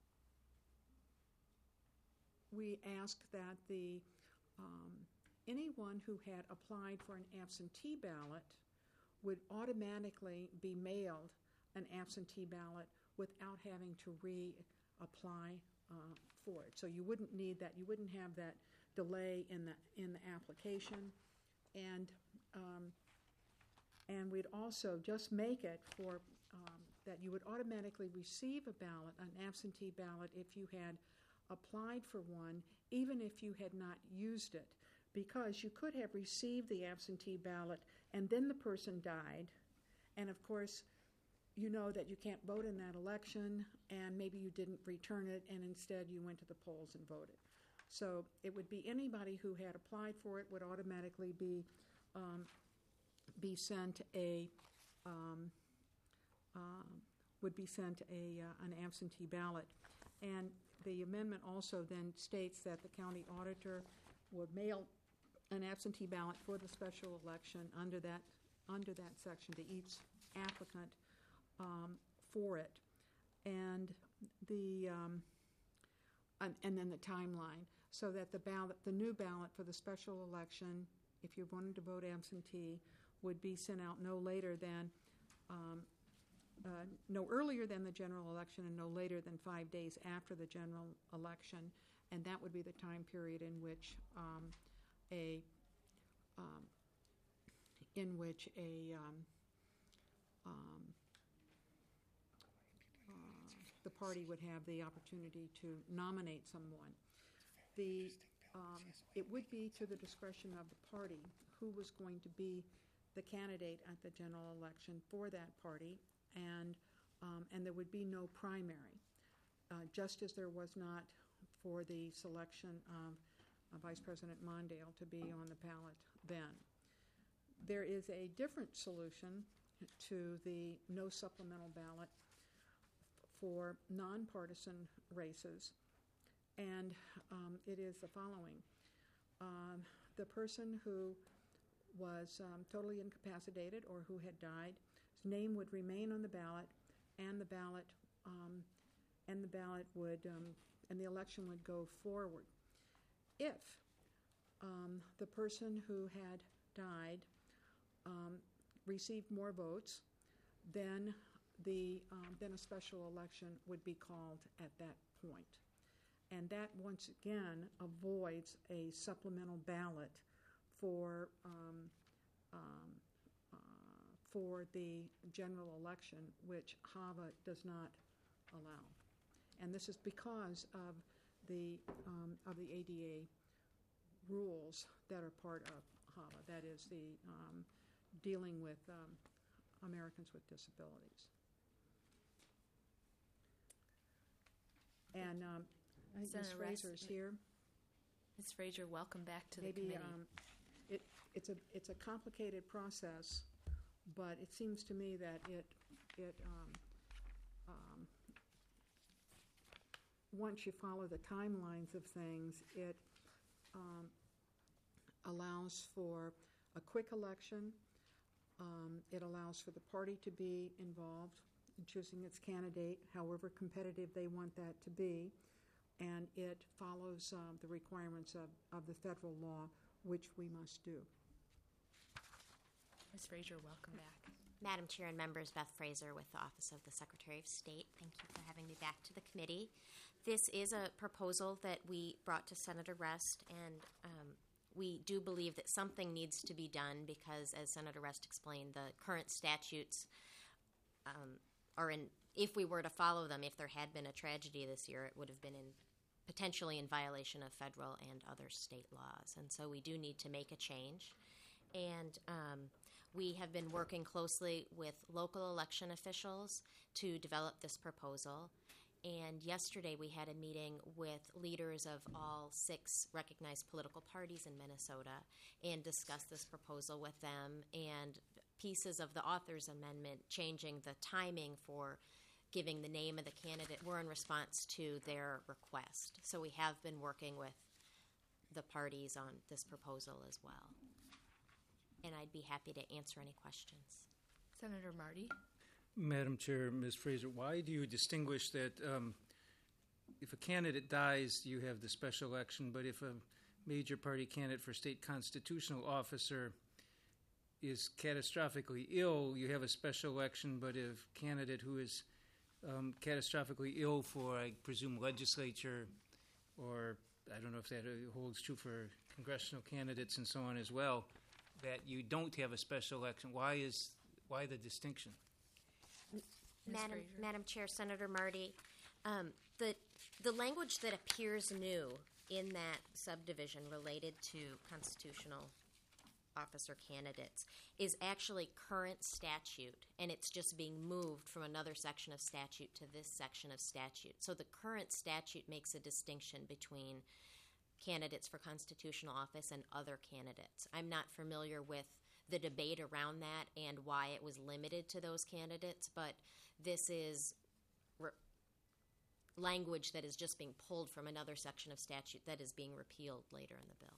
we asked that the um, anyone who had applied for an absentee ballot would automatically be mailed an absentee ballot without having to reapply uh, for it. So you wouldn't need that, you wouldn't have that delay in the, in the application. And, um, and we'd also just make it for, um, that you would automatically receive a ballot, an absentee ballot, if you had applied for one, even if you had not used it. Because you could have received the absentee ballot and then the person died, and of course, you know that you can't vote in that election, and maybe you didn't return it, and instead you went to the polls and voted. So it would be anybody who had applied for it would automatically be um, be sent a um, uh, would be sent a uh, an absentee ballot, and the amendment also then states that the county auditor would mail an absentee ballot for the special election under that under that section to each applicant um, for it, and the um, and, and then the timeline, so that the ballot, the new ballot for the special election, if you wanted to vote absentee, would be sent out no later than um, uh, no earlier than the general election and no later than five days after the general election, and that would be the time period in which um, a um, in which a um, um, uh, the party would have the opportunity to nominate someone. The um, it would be to the discretion of the party who was going to be the candidate at the general election for that party, and um, and there would be no primary, uh, just as there was not for the selection of uh, Vice President Mondale to be on the ballot then. There is a different solution to the no supplemental ballot for nonpartisan races, and um, it is the following. Um, the person who was um, totally incapacitated or who had died, his name would remain on the ballot, and the ballot um, and the ballot would um, and the election would go forward. If um, the person who had died um, received more votes, then the um, then a special election would be called at that point. And that once again avoids a supplemental ballot for um, um, uh, for the general election, which H A V A does not allow. And this is because of the um, of the A D A rules that are part of H A V A. That is the um, dealing with um, Americans with disabilities. And um, I think Miz Senator Fraser Rice, is here. Miz Fraser, welcome back to the Maybe committee. um, it, it's a it's a complicated process, but it seems to me that it it um, um, once you follow the timelines of things, it um, allows for a quick election. Um, it allows for the party to be involved in choosing its candidate, however competitive they want that to be, and it follows um, the requirements of, of the federal law, which we must do. Miz Fraser, welcome back. Madam Chair and members, Beth Fraser with the Office of the Secretary of State. Thank you for having me back to the committee. This is a proposal that we brought to Senator Rest, and um, we do believe that something needs to be done because, as Senator Rest explained, the current statutes um, are in, if we were to follow them, if there had been a tragedy this year, it would have been in potentially in violation of federal and other state laws. And so we do need to make a change. And um, we have been working closely with local election officials to develop this proposal. And yesterday we had a meeting with leaders of all six recognized political parties in Minnesota and discussed this proposal with them and pieces of the author's amendment changing the timing for giving the name of the candidate were in response to their request. So we have been working with the parties on this proposal as well. And I'd be happy to answer any questions. Senator Marty? Madam Chair, Miz Fraser, why do you distinguish that um, if a candidate dies, you have the special election, but if a major party candidate for state constitutional officer is catastrophically ill, you have a special election, but if a candidate who is um, catastrophically ill for, I presume, legislature, or I don't know if that uh, holds true for congressional candidates and so on as well, that you don't have a special election. Why is why the distinction? Miz Madam, Fraser. Madam Chair, Senator Marty, um, the, the language that appears new in that subdivision related to constitutional officer candidates is actually current statute, and it's just being moved from another section of statute to this section of statute. So the current statute makes a distinction between candidates for constitutional office and other candidates. I'm not familiar with the debate around that and why it was limited to those candidates, but this is re- language that is just being pulled from another section of statute that is being repealed later in the bill.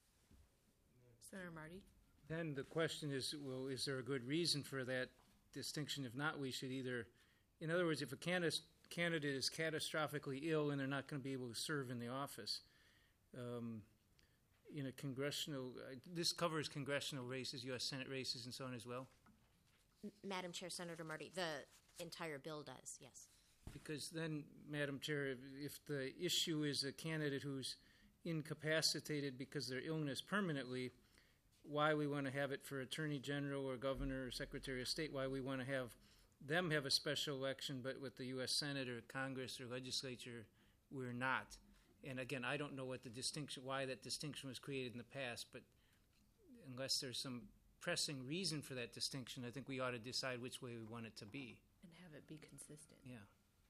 Senator Marty? Then the question is, well, is there a good reason for that distinction? If not, we should either, in other words, if a candidate candidate is catastrophically ill and they're not going to be able to serve in the office, um, in a congressional, uh, this covers congressional races, U S Senate races, and so on as well? M- Madam Chair, Senator Marty, the entire bill does, yes. Because then, Madam Chair, if, if the issue is a candidate who's incapacitated because of their illness permanently, why we want to have it for Attorney General or Governor or Secretary of State, why we want to have them have a special election, but with the U S Senate or Congress or legislature, we're not. And again, I don't know what the distinction, why that distinction was created in the past, but unless there's some pressing reason for that distinction, I think we ought to decide which way we want it to be. And have it be consistent. Yeah.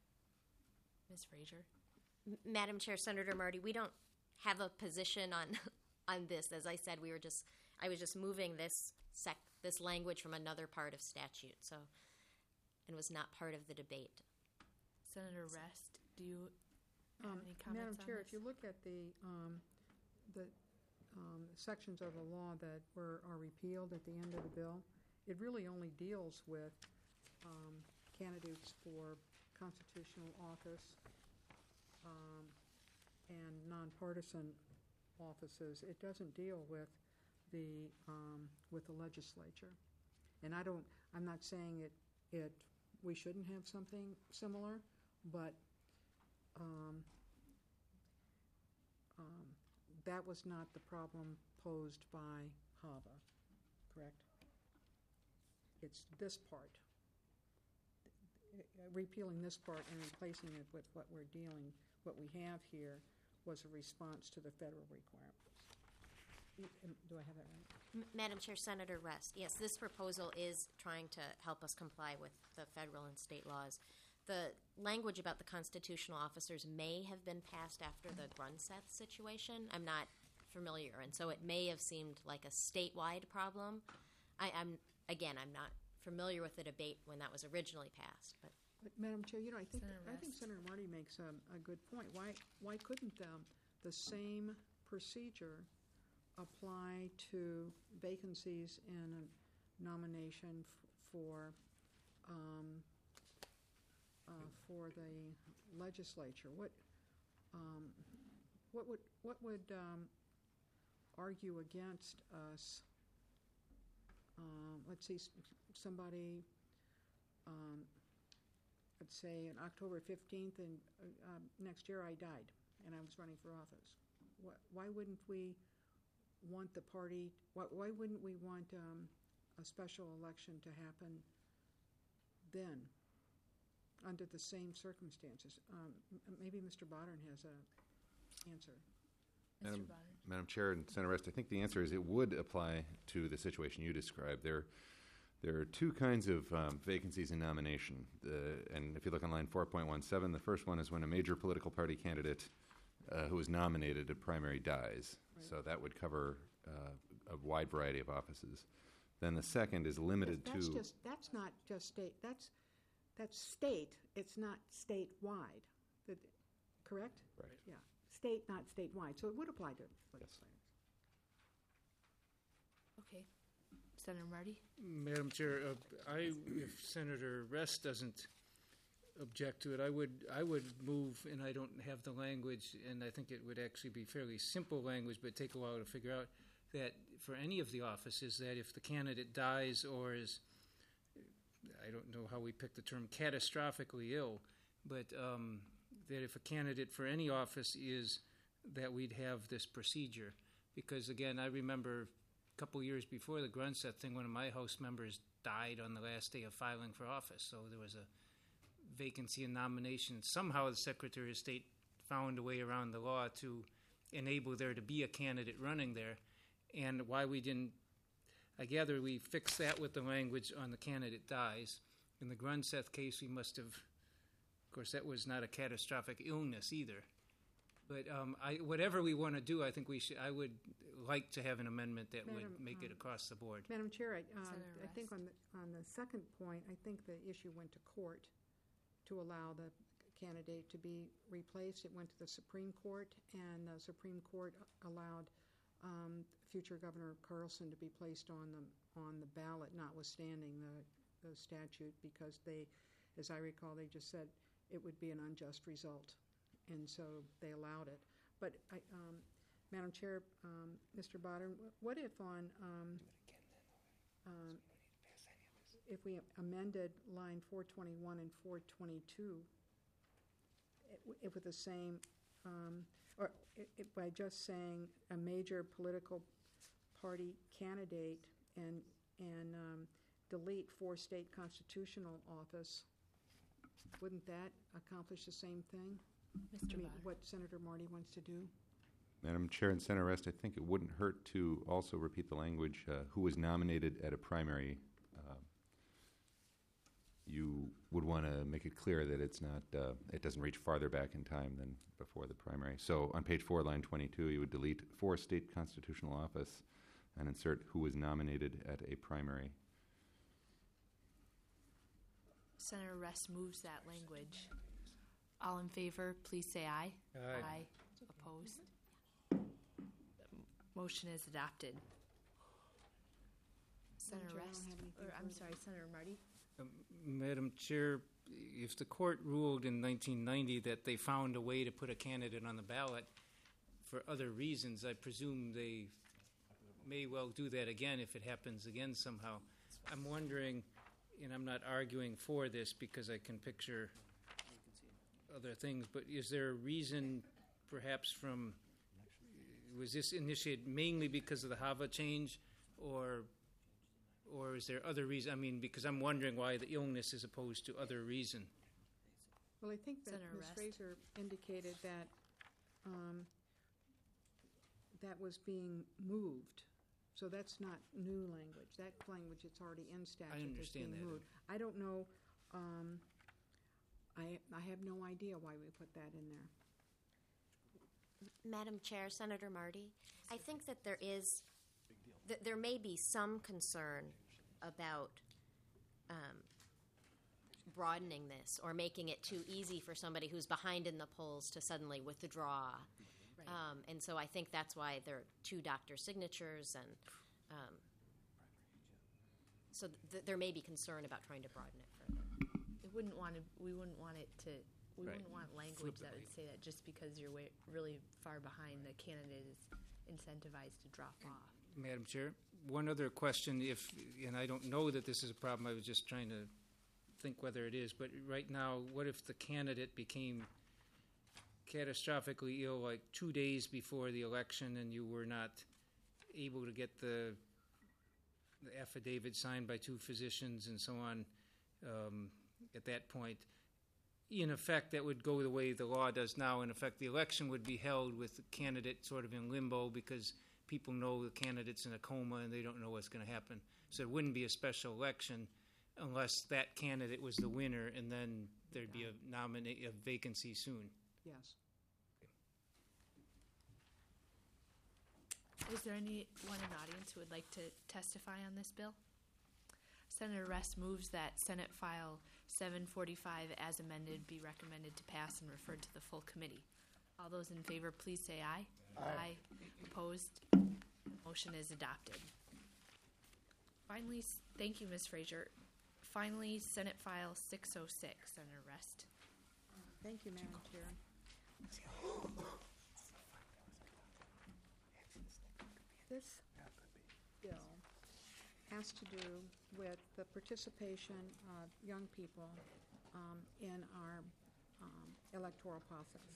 Miz Fraser? M- Madam Chair, Senator Marty, we don't have a position on on this. As I said, we were just I was just moving this sec this language from another part of statute, so and was not part of the debate. Senator Rest, do you have Um, any comments Madam on Chair, this? if you look at the, um, the um, sections of the law that were, are repealed at the end of the bill, it really only deals with um, candidates for constitutional office um, and nonpartisan offices. It doesn't deal with the, um, with the legislature. And I don't, I'm not saying it, it, we shouldn't have something similar, but Um, um, that was not the problem posed by HAVA, correct? It's this part. Uh, Repealing this part and replacing it with what we're dealing, what we have here was a response to the federal requirements. Y- am- Do I have that right? M- Madam Chair, Senator Rest, yes, this proposal is trying to help us comply with the federal and state laws. The language about the constitutional officers may have been passed after the Grunseth situation. I'm not familiar, and so it may have seemed like a statewide problem. I, I'm again, I'm not familiar with the debate when that was originally passed, but But, Madam Chair, you know, I think, Senator I think Rest. Senator Marty makes a, a good point. Why, why couldn't um, the same procedure apply to vacancies in a nomination f- for, um, uh, for the legislature? What, um, what would, what would um, argue against us? Um, let's see, s- somebody, um, let's say, on October fifteenth, and uh, um, next year I died, and I was running for office. Wh- Why wouldn't we want the party, why, why wouldn't we want um, a special election to happen then, under the same circumstances? Um, m- Maybe Mister Bodern has a answer. Mister Madam, Bonner? Madam Chair and Senator Rest, I think the answer is it would apply to the situation you described. There, there are two kinds of um, vacancies in nomination. The, and if you look on line four point one seven, the first one is when a major political party candidate uh, who is nominated at primary dies. Right. So that would cover uh, a wide variety of offices. Then the second is limited That's to... just, that's not just state, that's, that's state, it's not statewide, That- correct? Right. Yeah, state, not statewide, so it would apply to legislators. Okay. Senator Marty? Madam Chair, uh, I, if Senator Rest doesn't object to it, I would, I would move, and I don't have the language, and I think it would actually be fairly simple language, but take a while to figure out, that for any of the offices, that if the candidate dies or is, I don't know how we picked the term catastrophically ill, but um, that if a candidate for any office is, that we'd have this procedure. Because again, I remember a couple years before the Grunset thing, one of my House members died on the last day of filing for office. So there was a vacancy in nomination. Somehow the Secretary of State found a way around the law to enable there to be a candidate running there. And why we didn't, I gather we fixed that with the language on the candidate dies. In the Grunseth case, we must have, of course, that was not a catastrophic illness either. But um, I, whatever we want to do, I think we should, I would like to have an amendment that Madam, would make it um, across the board. Madam Chair, I, um, Senator I think Rest. on the, on the second point, I think the issue went to court to allow the candidate to be replaced. It went to the Supreme Court, and the Supreme Court allowed um, future Governor Carlson to be placed on the on the ballot, notwithstanding the, the statute, because they, as I recall, they just said it would be an unjust result, and so they allowed it. But I, um, Madam Chair, um, Mister Bodden, what if on um, um, if we amended line four twenty-one and four twenty-two if with the same, um, or i- i- by just saying a major political party candidate and, and um, delete for state constitutional office, wouldn't that accomplish the same thing? I Mister mean, Bodden. what Senator Marty wants to do? Madam Chair and Senator Rest, I think it wouldn't hurt to also repeat the language, uh, who was nominated at a primary. Uh, you would want to make it clear that it's not, uh, it doesn't reach farther back in time than before the primary. So on page four, line twenty-two, you would delete for state constitutional office and insert who was nominated at a primary. Senator Rest moves that language. All in favor, please say aye. Aye. Opposed? Motion is adopted. Senator Chair, I don't Rest, have anything or I'm further. sorry, Senator Marty? Um, Madam Chair, if the court ruled in nineteen ninety that they found a way to put a candidate on the ballot for other reasons, I presume they may well do that again if it happens again somehow. I'm wondering, and I'm not arguing for this because I can picture other things, but is there a reason perhaps from, was this initiated mainly because of the Hava change, or or is there other reason? I mean, because I'm wondering why the illness as opposed to other reason. Well, I think that Senator Miz Rest. Fraser indicated that um, that was being moved. So that's not new language. That language that's already in statute is understand being that. moved. I don't know, um, I, I have no idea why we put that in there. Madam Chair, Senator Marty, I think that there is, that there may be some concern about um, broadening this or making it too easy for somebody who's behind in the polls to suddenly withdraw. Um, and so I think that's why there are two doctor signatures, and um, so th- there may be concern about trying to broaden it further. It wouldn't want to, we wouldn't want it to, we Right. wouldn't want language Flip it that would right. say that just because you're way, really far behind, the candidate is incentivized to drop off. Madam Chair, one other question, if, and I don't know that this is a problem, I was just trying to think whether it is, but right now, what if the candidate became catastrophically ill like two days before the election and you were not able to get the, the affidavit signed by two physicians and so on um, at that point? In effect, that would go the way the law does now. In effect, the election would be held with the candidate sort of in limbo because people know the candidate's in a coma and they don't know what's going to happen. So it wouldn't be a special election unless that candidate was the winner, and then there'd be a nominate a vacancy soon. Yes. Is there anyone in the audience who would like to testify on this bill? Senator Rest moves that Senate File seven forty-five as amended be recommended to pass and referred to the full committee. All those in favor, please say aye. Aye. Opposed? Motion is adopted. Finally, s- thank you, Miz Frazier. Finally, Senate File six oh six, Senator Rest. Thank you, Madam Chair. This bill has to do with the participation of young people um, in our um, electoral process.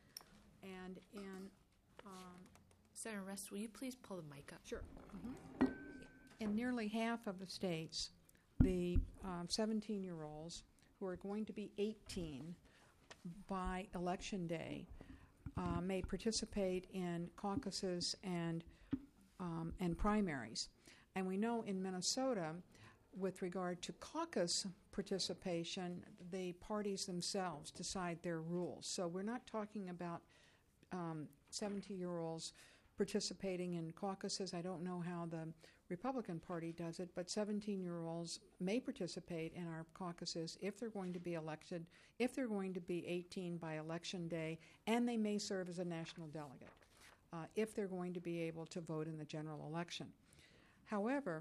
And in um, Senator Rest, will you please pull the mic up? Sure. Mhm. In nearly half of the states, the um, seventeen-year-olds who are going to be eighteen by Election Day uh, may participate in caucuses and um, and primaries. And we know in Minnesota, with regard to caucus participation, the parties themselves decide their rules. So we're not talking about um, seventy-year-olds participating in caucuses. I don't know how the Republican Party does it, but seventeen-year-olds may participate in our caucuses if they're going to be elected, if they're going to be eighteen by Election Day, and they may serve as a national delegate uh, if they're going to be able to vote in the general election. However,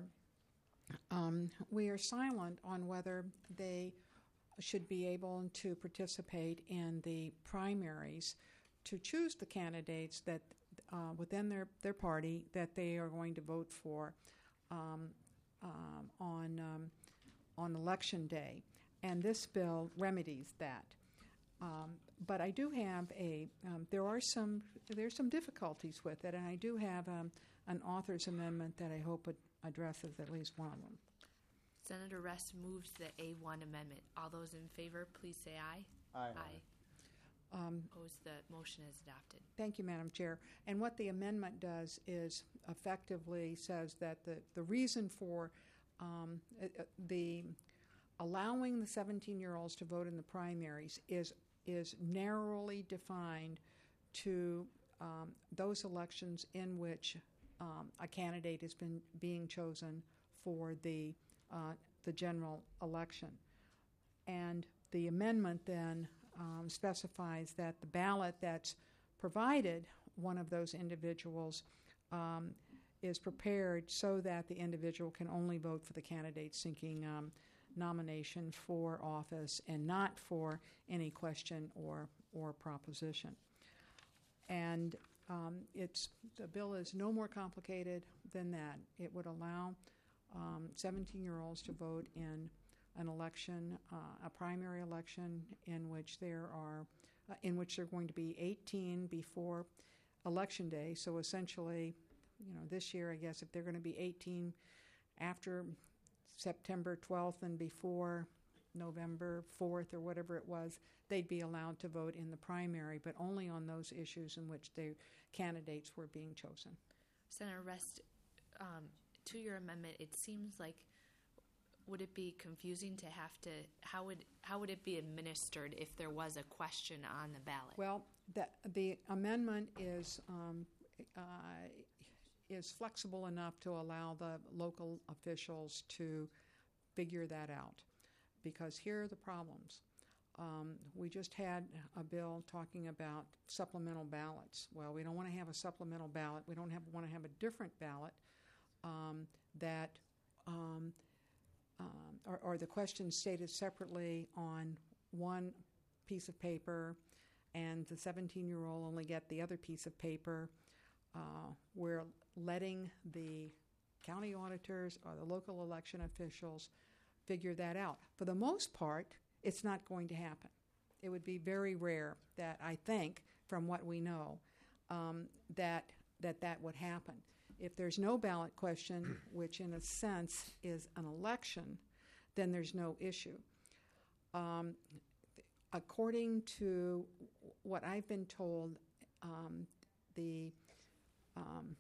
um, we are silent on whether they should be able to participate in the primaries to choose the candidates that uh, within their, their party that they are going to vote for um, um, on um, on Election Day, and this bill remedies that. Um, but I do have a um, there are some there's some difficulties with it, and I do have um, an author's amendment that I hope it addresses at least one of them. Senator Rest moves the A one amendment. All those in favor, please say aye. Aye. Aye. Um, Opposed, the motion is adopted. Thank you, Madam Chair. And what the amendment does is effectively says that the, the reason for um, uh, the allowing the seventeen-year-olds to vote in the primaries is is narrowly defined to um, those elections in which um, a candidate has been being chosen for the uh, the general election. And the amendment then Um, specifies that the ballot that's provided one of those individuals um, is prepared so that the individual can only vote for the candidate seeking um, nomination for office and not for any question or or proposition. And um, it's the bill is no more complicated than that. It would allow um, seventeen-year-olds to vote in an election, uh, a primary election in which there are, uh, in which they're going to be eighteen before Election Day. So essentially, you know, this year, I guess, if they're going to be eighteen after September twelfth and before November fourth or whatever it was, they'd be allowed to vote in the primary, but only on those issues in which the candidates were being chosen. Senator Rest, um, to your amendment, it seems like, would it be confusing to have to, how would how would it be administered if there was a question on the ballot? Well, the, the amendment is um, uh, is flexible enough to allow the local officials to figure that out, because here are the problems. Um, we just had a bill talking about supplemental ballots. Well, we don't want to have a supplemental ballot. We don't have, want to have a different ballot um, that um, Um, or, or the question stated separately on one piece of paper, and the seventeen-year-old only get the other piece of paper. Uh, we're letting the county auditors or the local election officials figure that out. For the most part, it's not going to happen. It would be very rare that, I think, from what we know, um, that that that would happen. If there's no ballot question, which in a sense is an election, then there's no issue. Um, according to what I've been told, um, the um,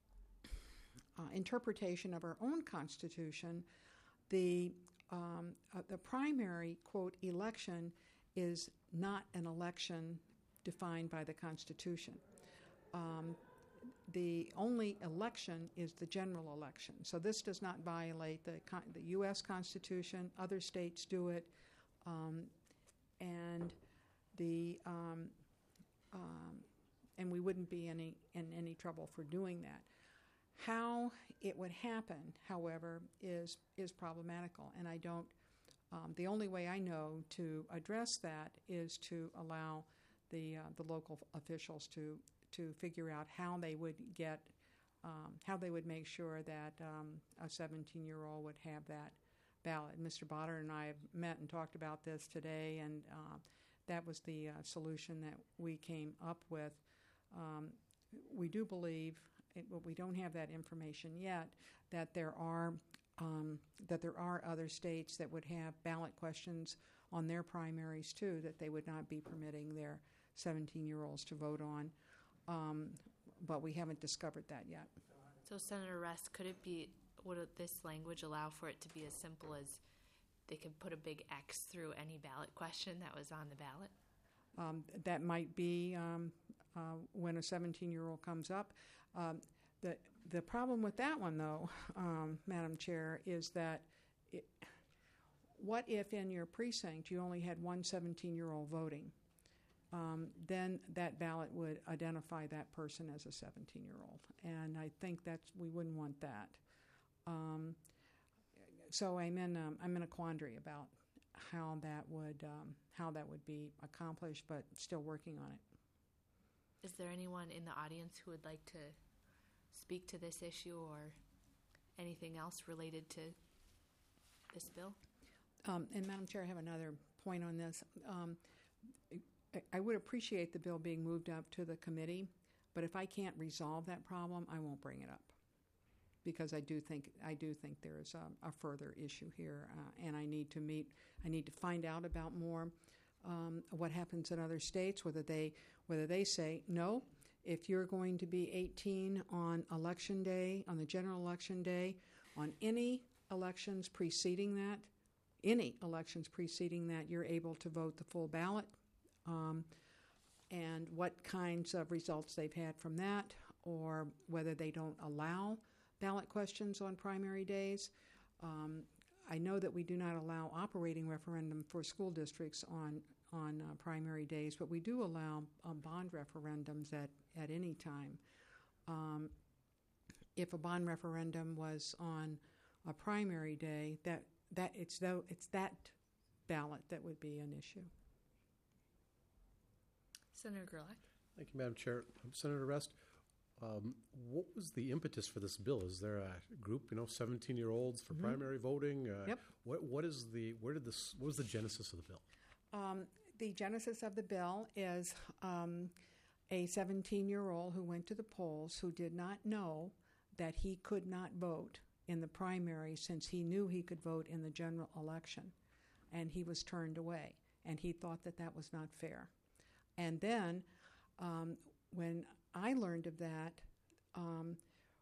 uh, interpretation of our own Constitution, the um, uh, the primary, quote, election is not an election defined by the Constitution. Um, The only election is the general election. So this does not violate the con- the U S Constitution. Other states do it, um, and the um, um, and we wouldn't be any in any trouble for doing that. How it would happen, however, is is problematical, and I don't. Um, the only way I know to address that is to allow the uh, the local officials to. to figure out how they would get um, how they would make sure that um, a seventeen-year-old would have that ballot. Mister Botter and I have met and talked about this today, and uh, that was the uh, solution that we came up with. Um, we do believe, it, but we don't have that information yet, that there are um, that there are other states that would have ballot questions on their primaries too, that they would not be permitting their seventeen-year-olds to vote on. Um, but we haven't discovered that yet. So Senator Rest, could it be, would it- this language allow for it to be as simple as they could put a big X through any ballot question that was on the ballot? Um, that might be um, uh, when a seventeen-year-old comes up. Um, the the problem with that one, though, um, Madam Chair, is that it, what if in your precinct you only had one seventeen-year-old voting? Um, then that ballot would identify that person as a seventeen-year-old, and I think that's we wouldn't want that. Um, so I'm in um, I'm in a quandary about how that would um, how that would be accomplished, but still working on it. Is there anyone in the audience who would like to speak to this issue or anything else related to this bill? Um, and Madam Chair, I have another point on this. Um, I, I would appreciate the bill being moved up to the committee, but if I can't resolve that problem, I won't bring it up, because I do think I do think there is a, a further issue here, uh, and I need to meet. I need to find out about more um, what happens in other states, whether they whether they say no. If you're going to be eighteen on election day, on the general election day, on any elections preceding that, any elections preceding that, you're able to vote the full ballot, um, and what kinds of results they've had from that, or whether they don't allow ballot questions on primary days. Um, I know that we do not allow operating referendum for school districts on on uh, primary days, but we do allow uh, bond referendums at, at any time. Um, if a bond referendum was on a primary day, that that it's though it's that ballot that would be an issue. Senator Gerlach? Thank you, Madam Chair. Um, Senator Rest, um, what was the impetus for this bill? Is there a group, you know, seventeen-year-olds for Mm-hmm. primary voting? Uh, Yep. What What is the where did this? What was the genesis of the bill? Um, the genesis of the bill is um, a seventeen-year-old who went to the polls who did not know that he could not vote in the primary since he knew he could vote in the general election, and he was turned away, and he thought that that was not fair. And then um, when I learned of that, um,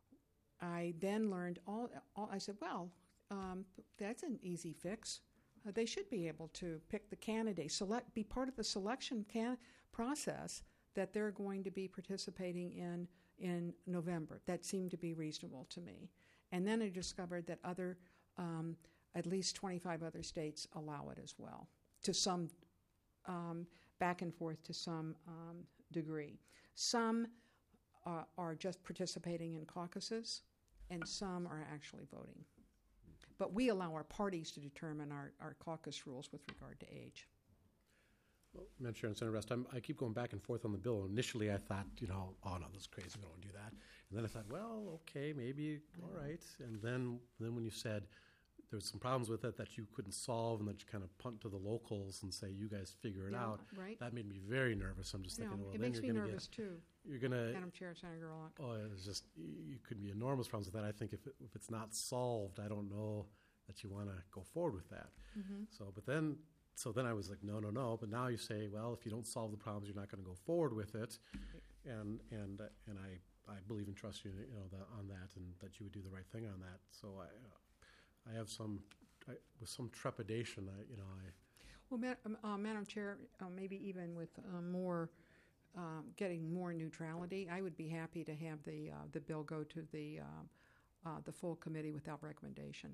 I then learned all, all I said, well, um, that's an easy fix. Uh, they should be able to pick the candidate, select, be part of the selection can- process that they're going to be participating in in November. That seemed to be reasonable to me. And then I discovered that other, um, at least twenty-five other states allow it as well, to some, um, back and forth to some um, degree. Some uh, are just participating in caucuses, and some are actually voting. But we allow our parties to determine our, our caucus rules with regard to age. Well, Madam Chair and Senator Rest, I'm, I keep going back and forth on the bill. Initially, I thought, you know, oh no, this is crazy. We don't want to do that. And then I thought, well, okay, maybe, all right. And then, then when you said there was some problems with it that you couldn't solve, and that you kind of punt to the locals and say, you guys figure it Yeah, out, right. that made me very nervous. I'm just No, thinking, well, it then makes you're me going to nervous get, too, you're going to, Madam Chair, Senator Gerlach. oh, it's just, you, you could be enormous problems with that. I think if, it, if it's not solved, I don't know that you want to go forward with that. Mm-hmm. So, but then, so then I was like, no, no, no. But now you say, well, if you don't solve the problems, you're not going to go forward with it. And and uh, and I, I believe and trust you, you know, the, on that, and that you would do the right thing on that. So I, uh, I have some, I, with some trepidation, I, you know, I. Well, Ma- um, uh, Madam Chair, uh, maybe even with uh, more, um, getting more neutrality, I would be happy to have the uh, the bill go to the um, uh, the full committee without recommendation.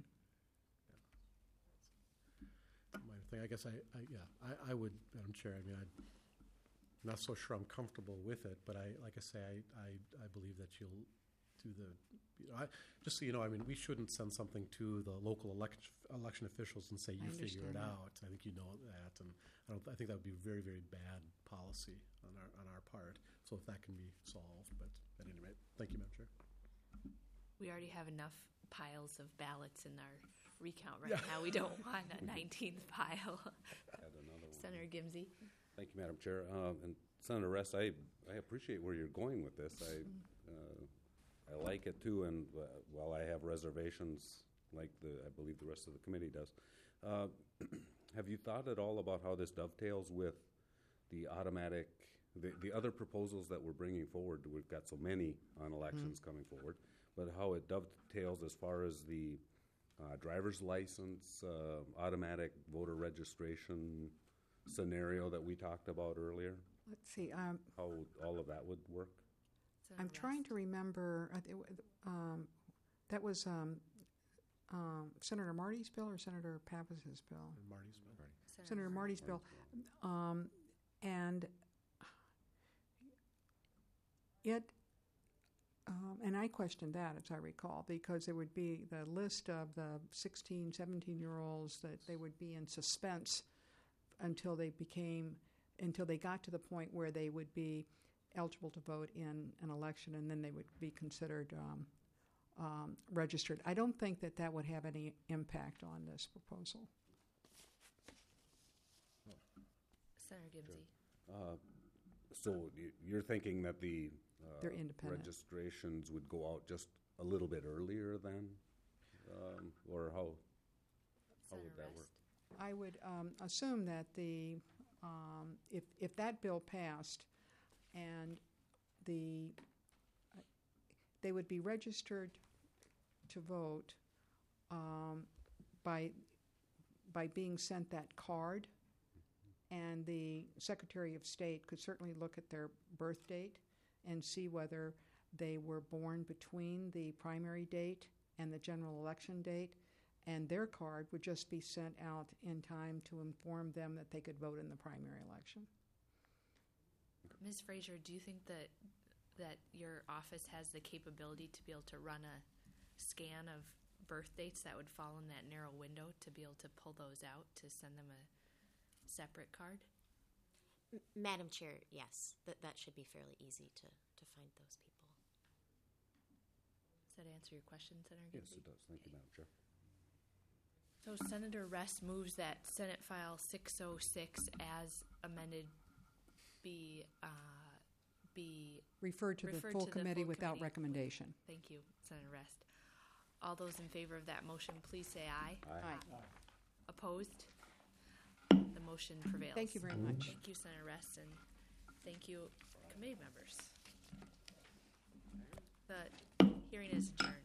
My thing, I guess I, I yeah, I, I would, Madam Chair, I mean, I'm not so sure I'm comfortable with it, but I, like I say, I, I, I believe that you'll do the, you know, I, just so you know, I mean, we shouldn't send something to the local election, election officials and say, you I figure it understand that. out. I think you know that, and I don't, I think that would be very, very bad policy on our, on our part. So if that can be solved, but at any rate, thank you, Madam Chair. We already have enough piles of ballots in our recount right now. We don't want a nineteenth pile. Add another one. Senator Gimsey. Thank you, Madam Chair. Uh, and Senator Rest, I, I appreciate where you're going with this. I, uh, I like it too, and uh, while I have reservations, like the, I believe the rest of the committee does, uh, have you thought at all about how this dovetails with the automatic, the, the other proposals that we're bringing forward? We've got so many on elections mm-hmm. coming forward, but how it dovetails as far as the uh, driver's license, uh, automatic voter registration scenario that we talked about earlier? Let's see. Um, how all of that would work? Senator I'm Rest. trying to remember. Uh, it, um, that was um, um, Senator Marty's bill or Senator Pappas' bill? Marty's bill. Senator, Senator Marty's bill. Um, and it, um, and I questioned that, as I recall, because there would be the list of the sixteen, seventeen-year-olds that they would be in suspense until they became, until they got to the point where they would be eligible to vote in an election, and then they would be considered um, um, registered. I don't think that that would have any impact on this proposal. Senator Gimsey. Uh, so y- you're thinking that the uh, They're independent. registrations would go out just a little bit earlier then? Um, or how, how would Senator that work? Rest. I would um, assume that the um, if if that bill passed, and the uh, they would be registered to vote um, by by being sent that card, and the Secretary of State could certainly look at their birth date and see whether they were born between the primary date and the general election date. And their card would just be sent out in time to inform them that they could vote in the primary election. Miz Fraser, do you think that that your office has the capability to be able to run a scan of birth dates that would fall in that narrow window to be able to pull those out to send them a separate card? M- Madam Chair, yes, that that should be fairly easy to, to find those people. Does that answer your question, Senator Yes, Gimsey? it does. Thank you, Madam Chair. So Senator Rest moves that Senate File six oh six as amended be uh, be Referred to the Referred full to the committee full without committee. recommendation. Thank you, Senator Rest. All those in favor of that motion, please say aye. Aye. Opposed? The motion prevails. Thank you very much. Thank you, Senator Rest, and thank you, committee members. The hearing is adjourned.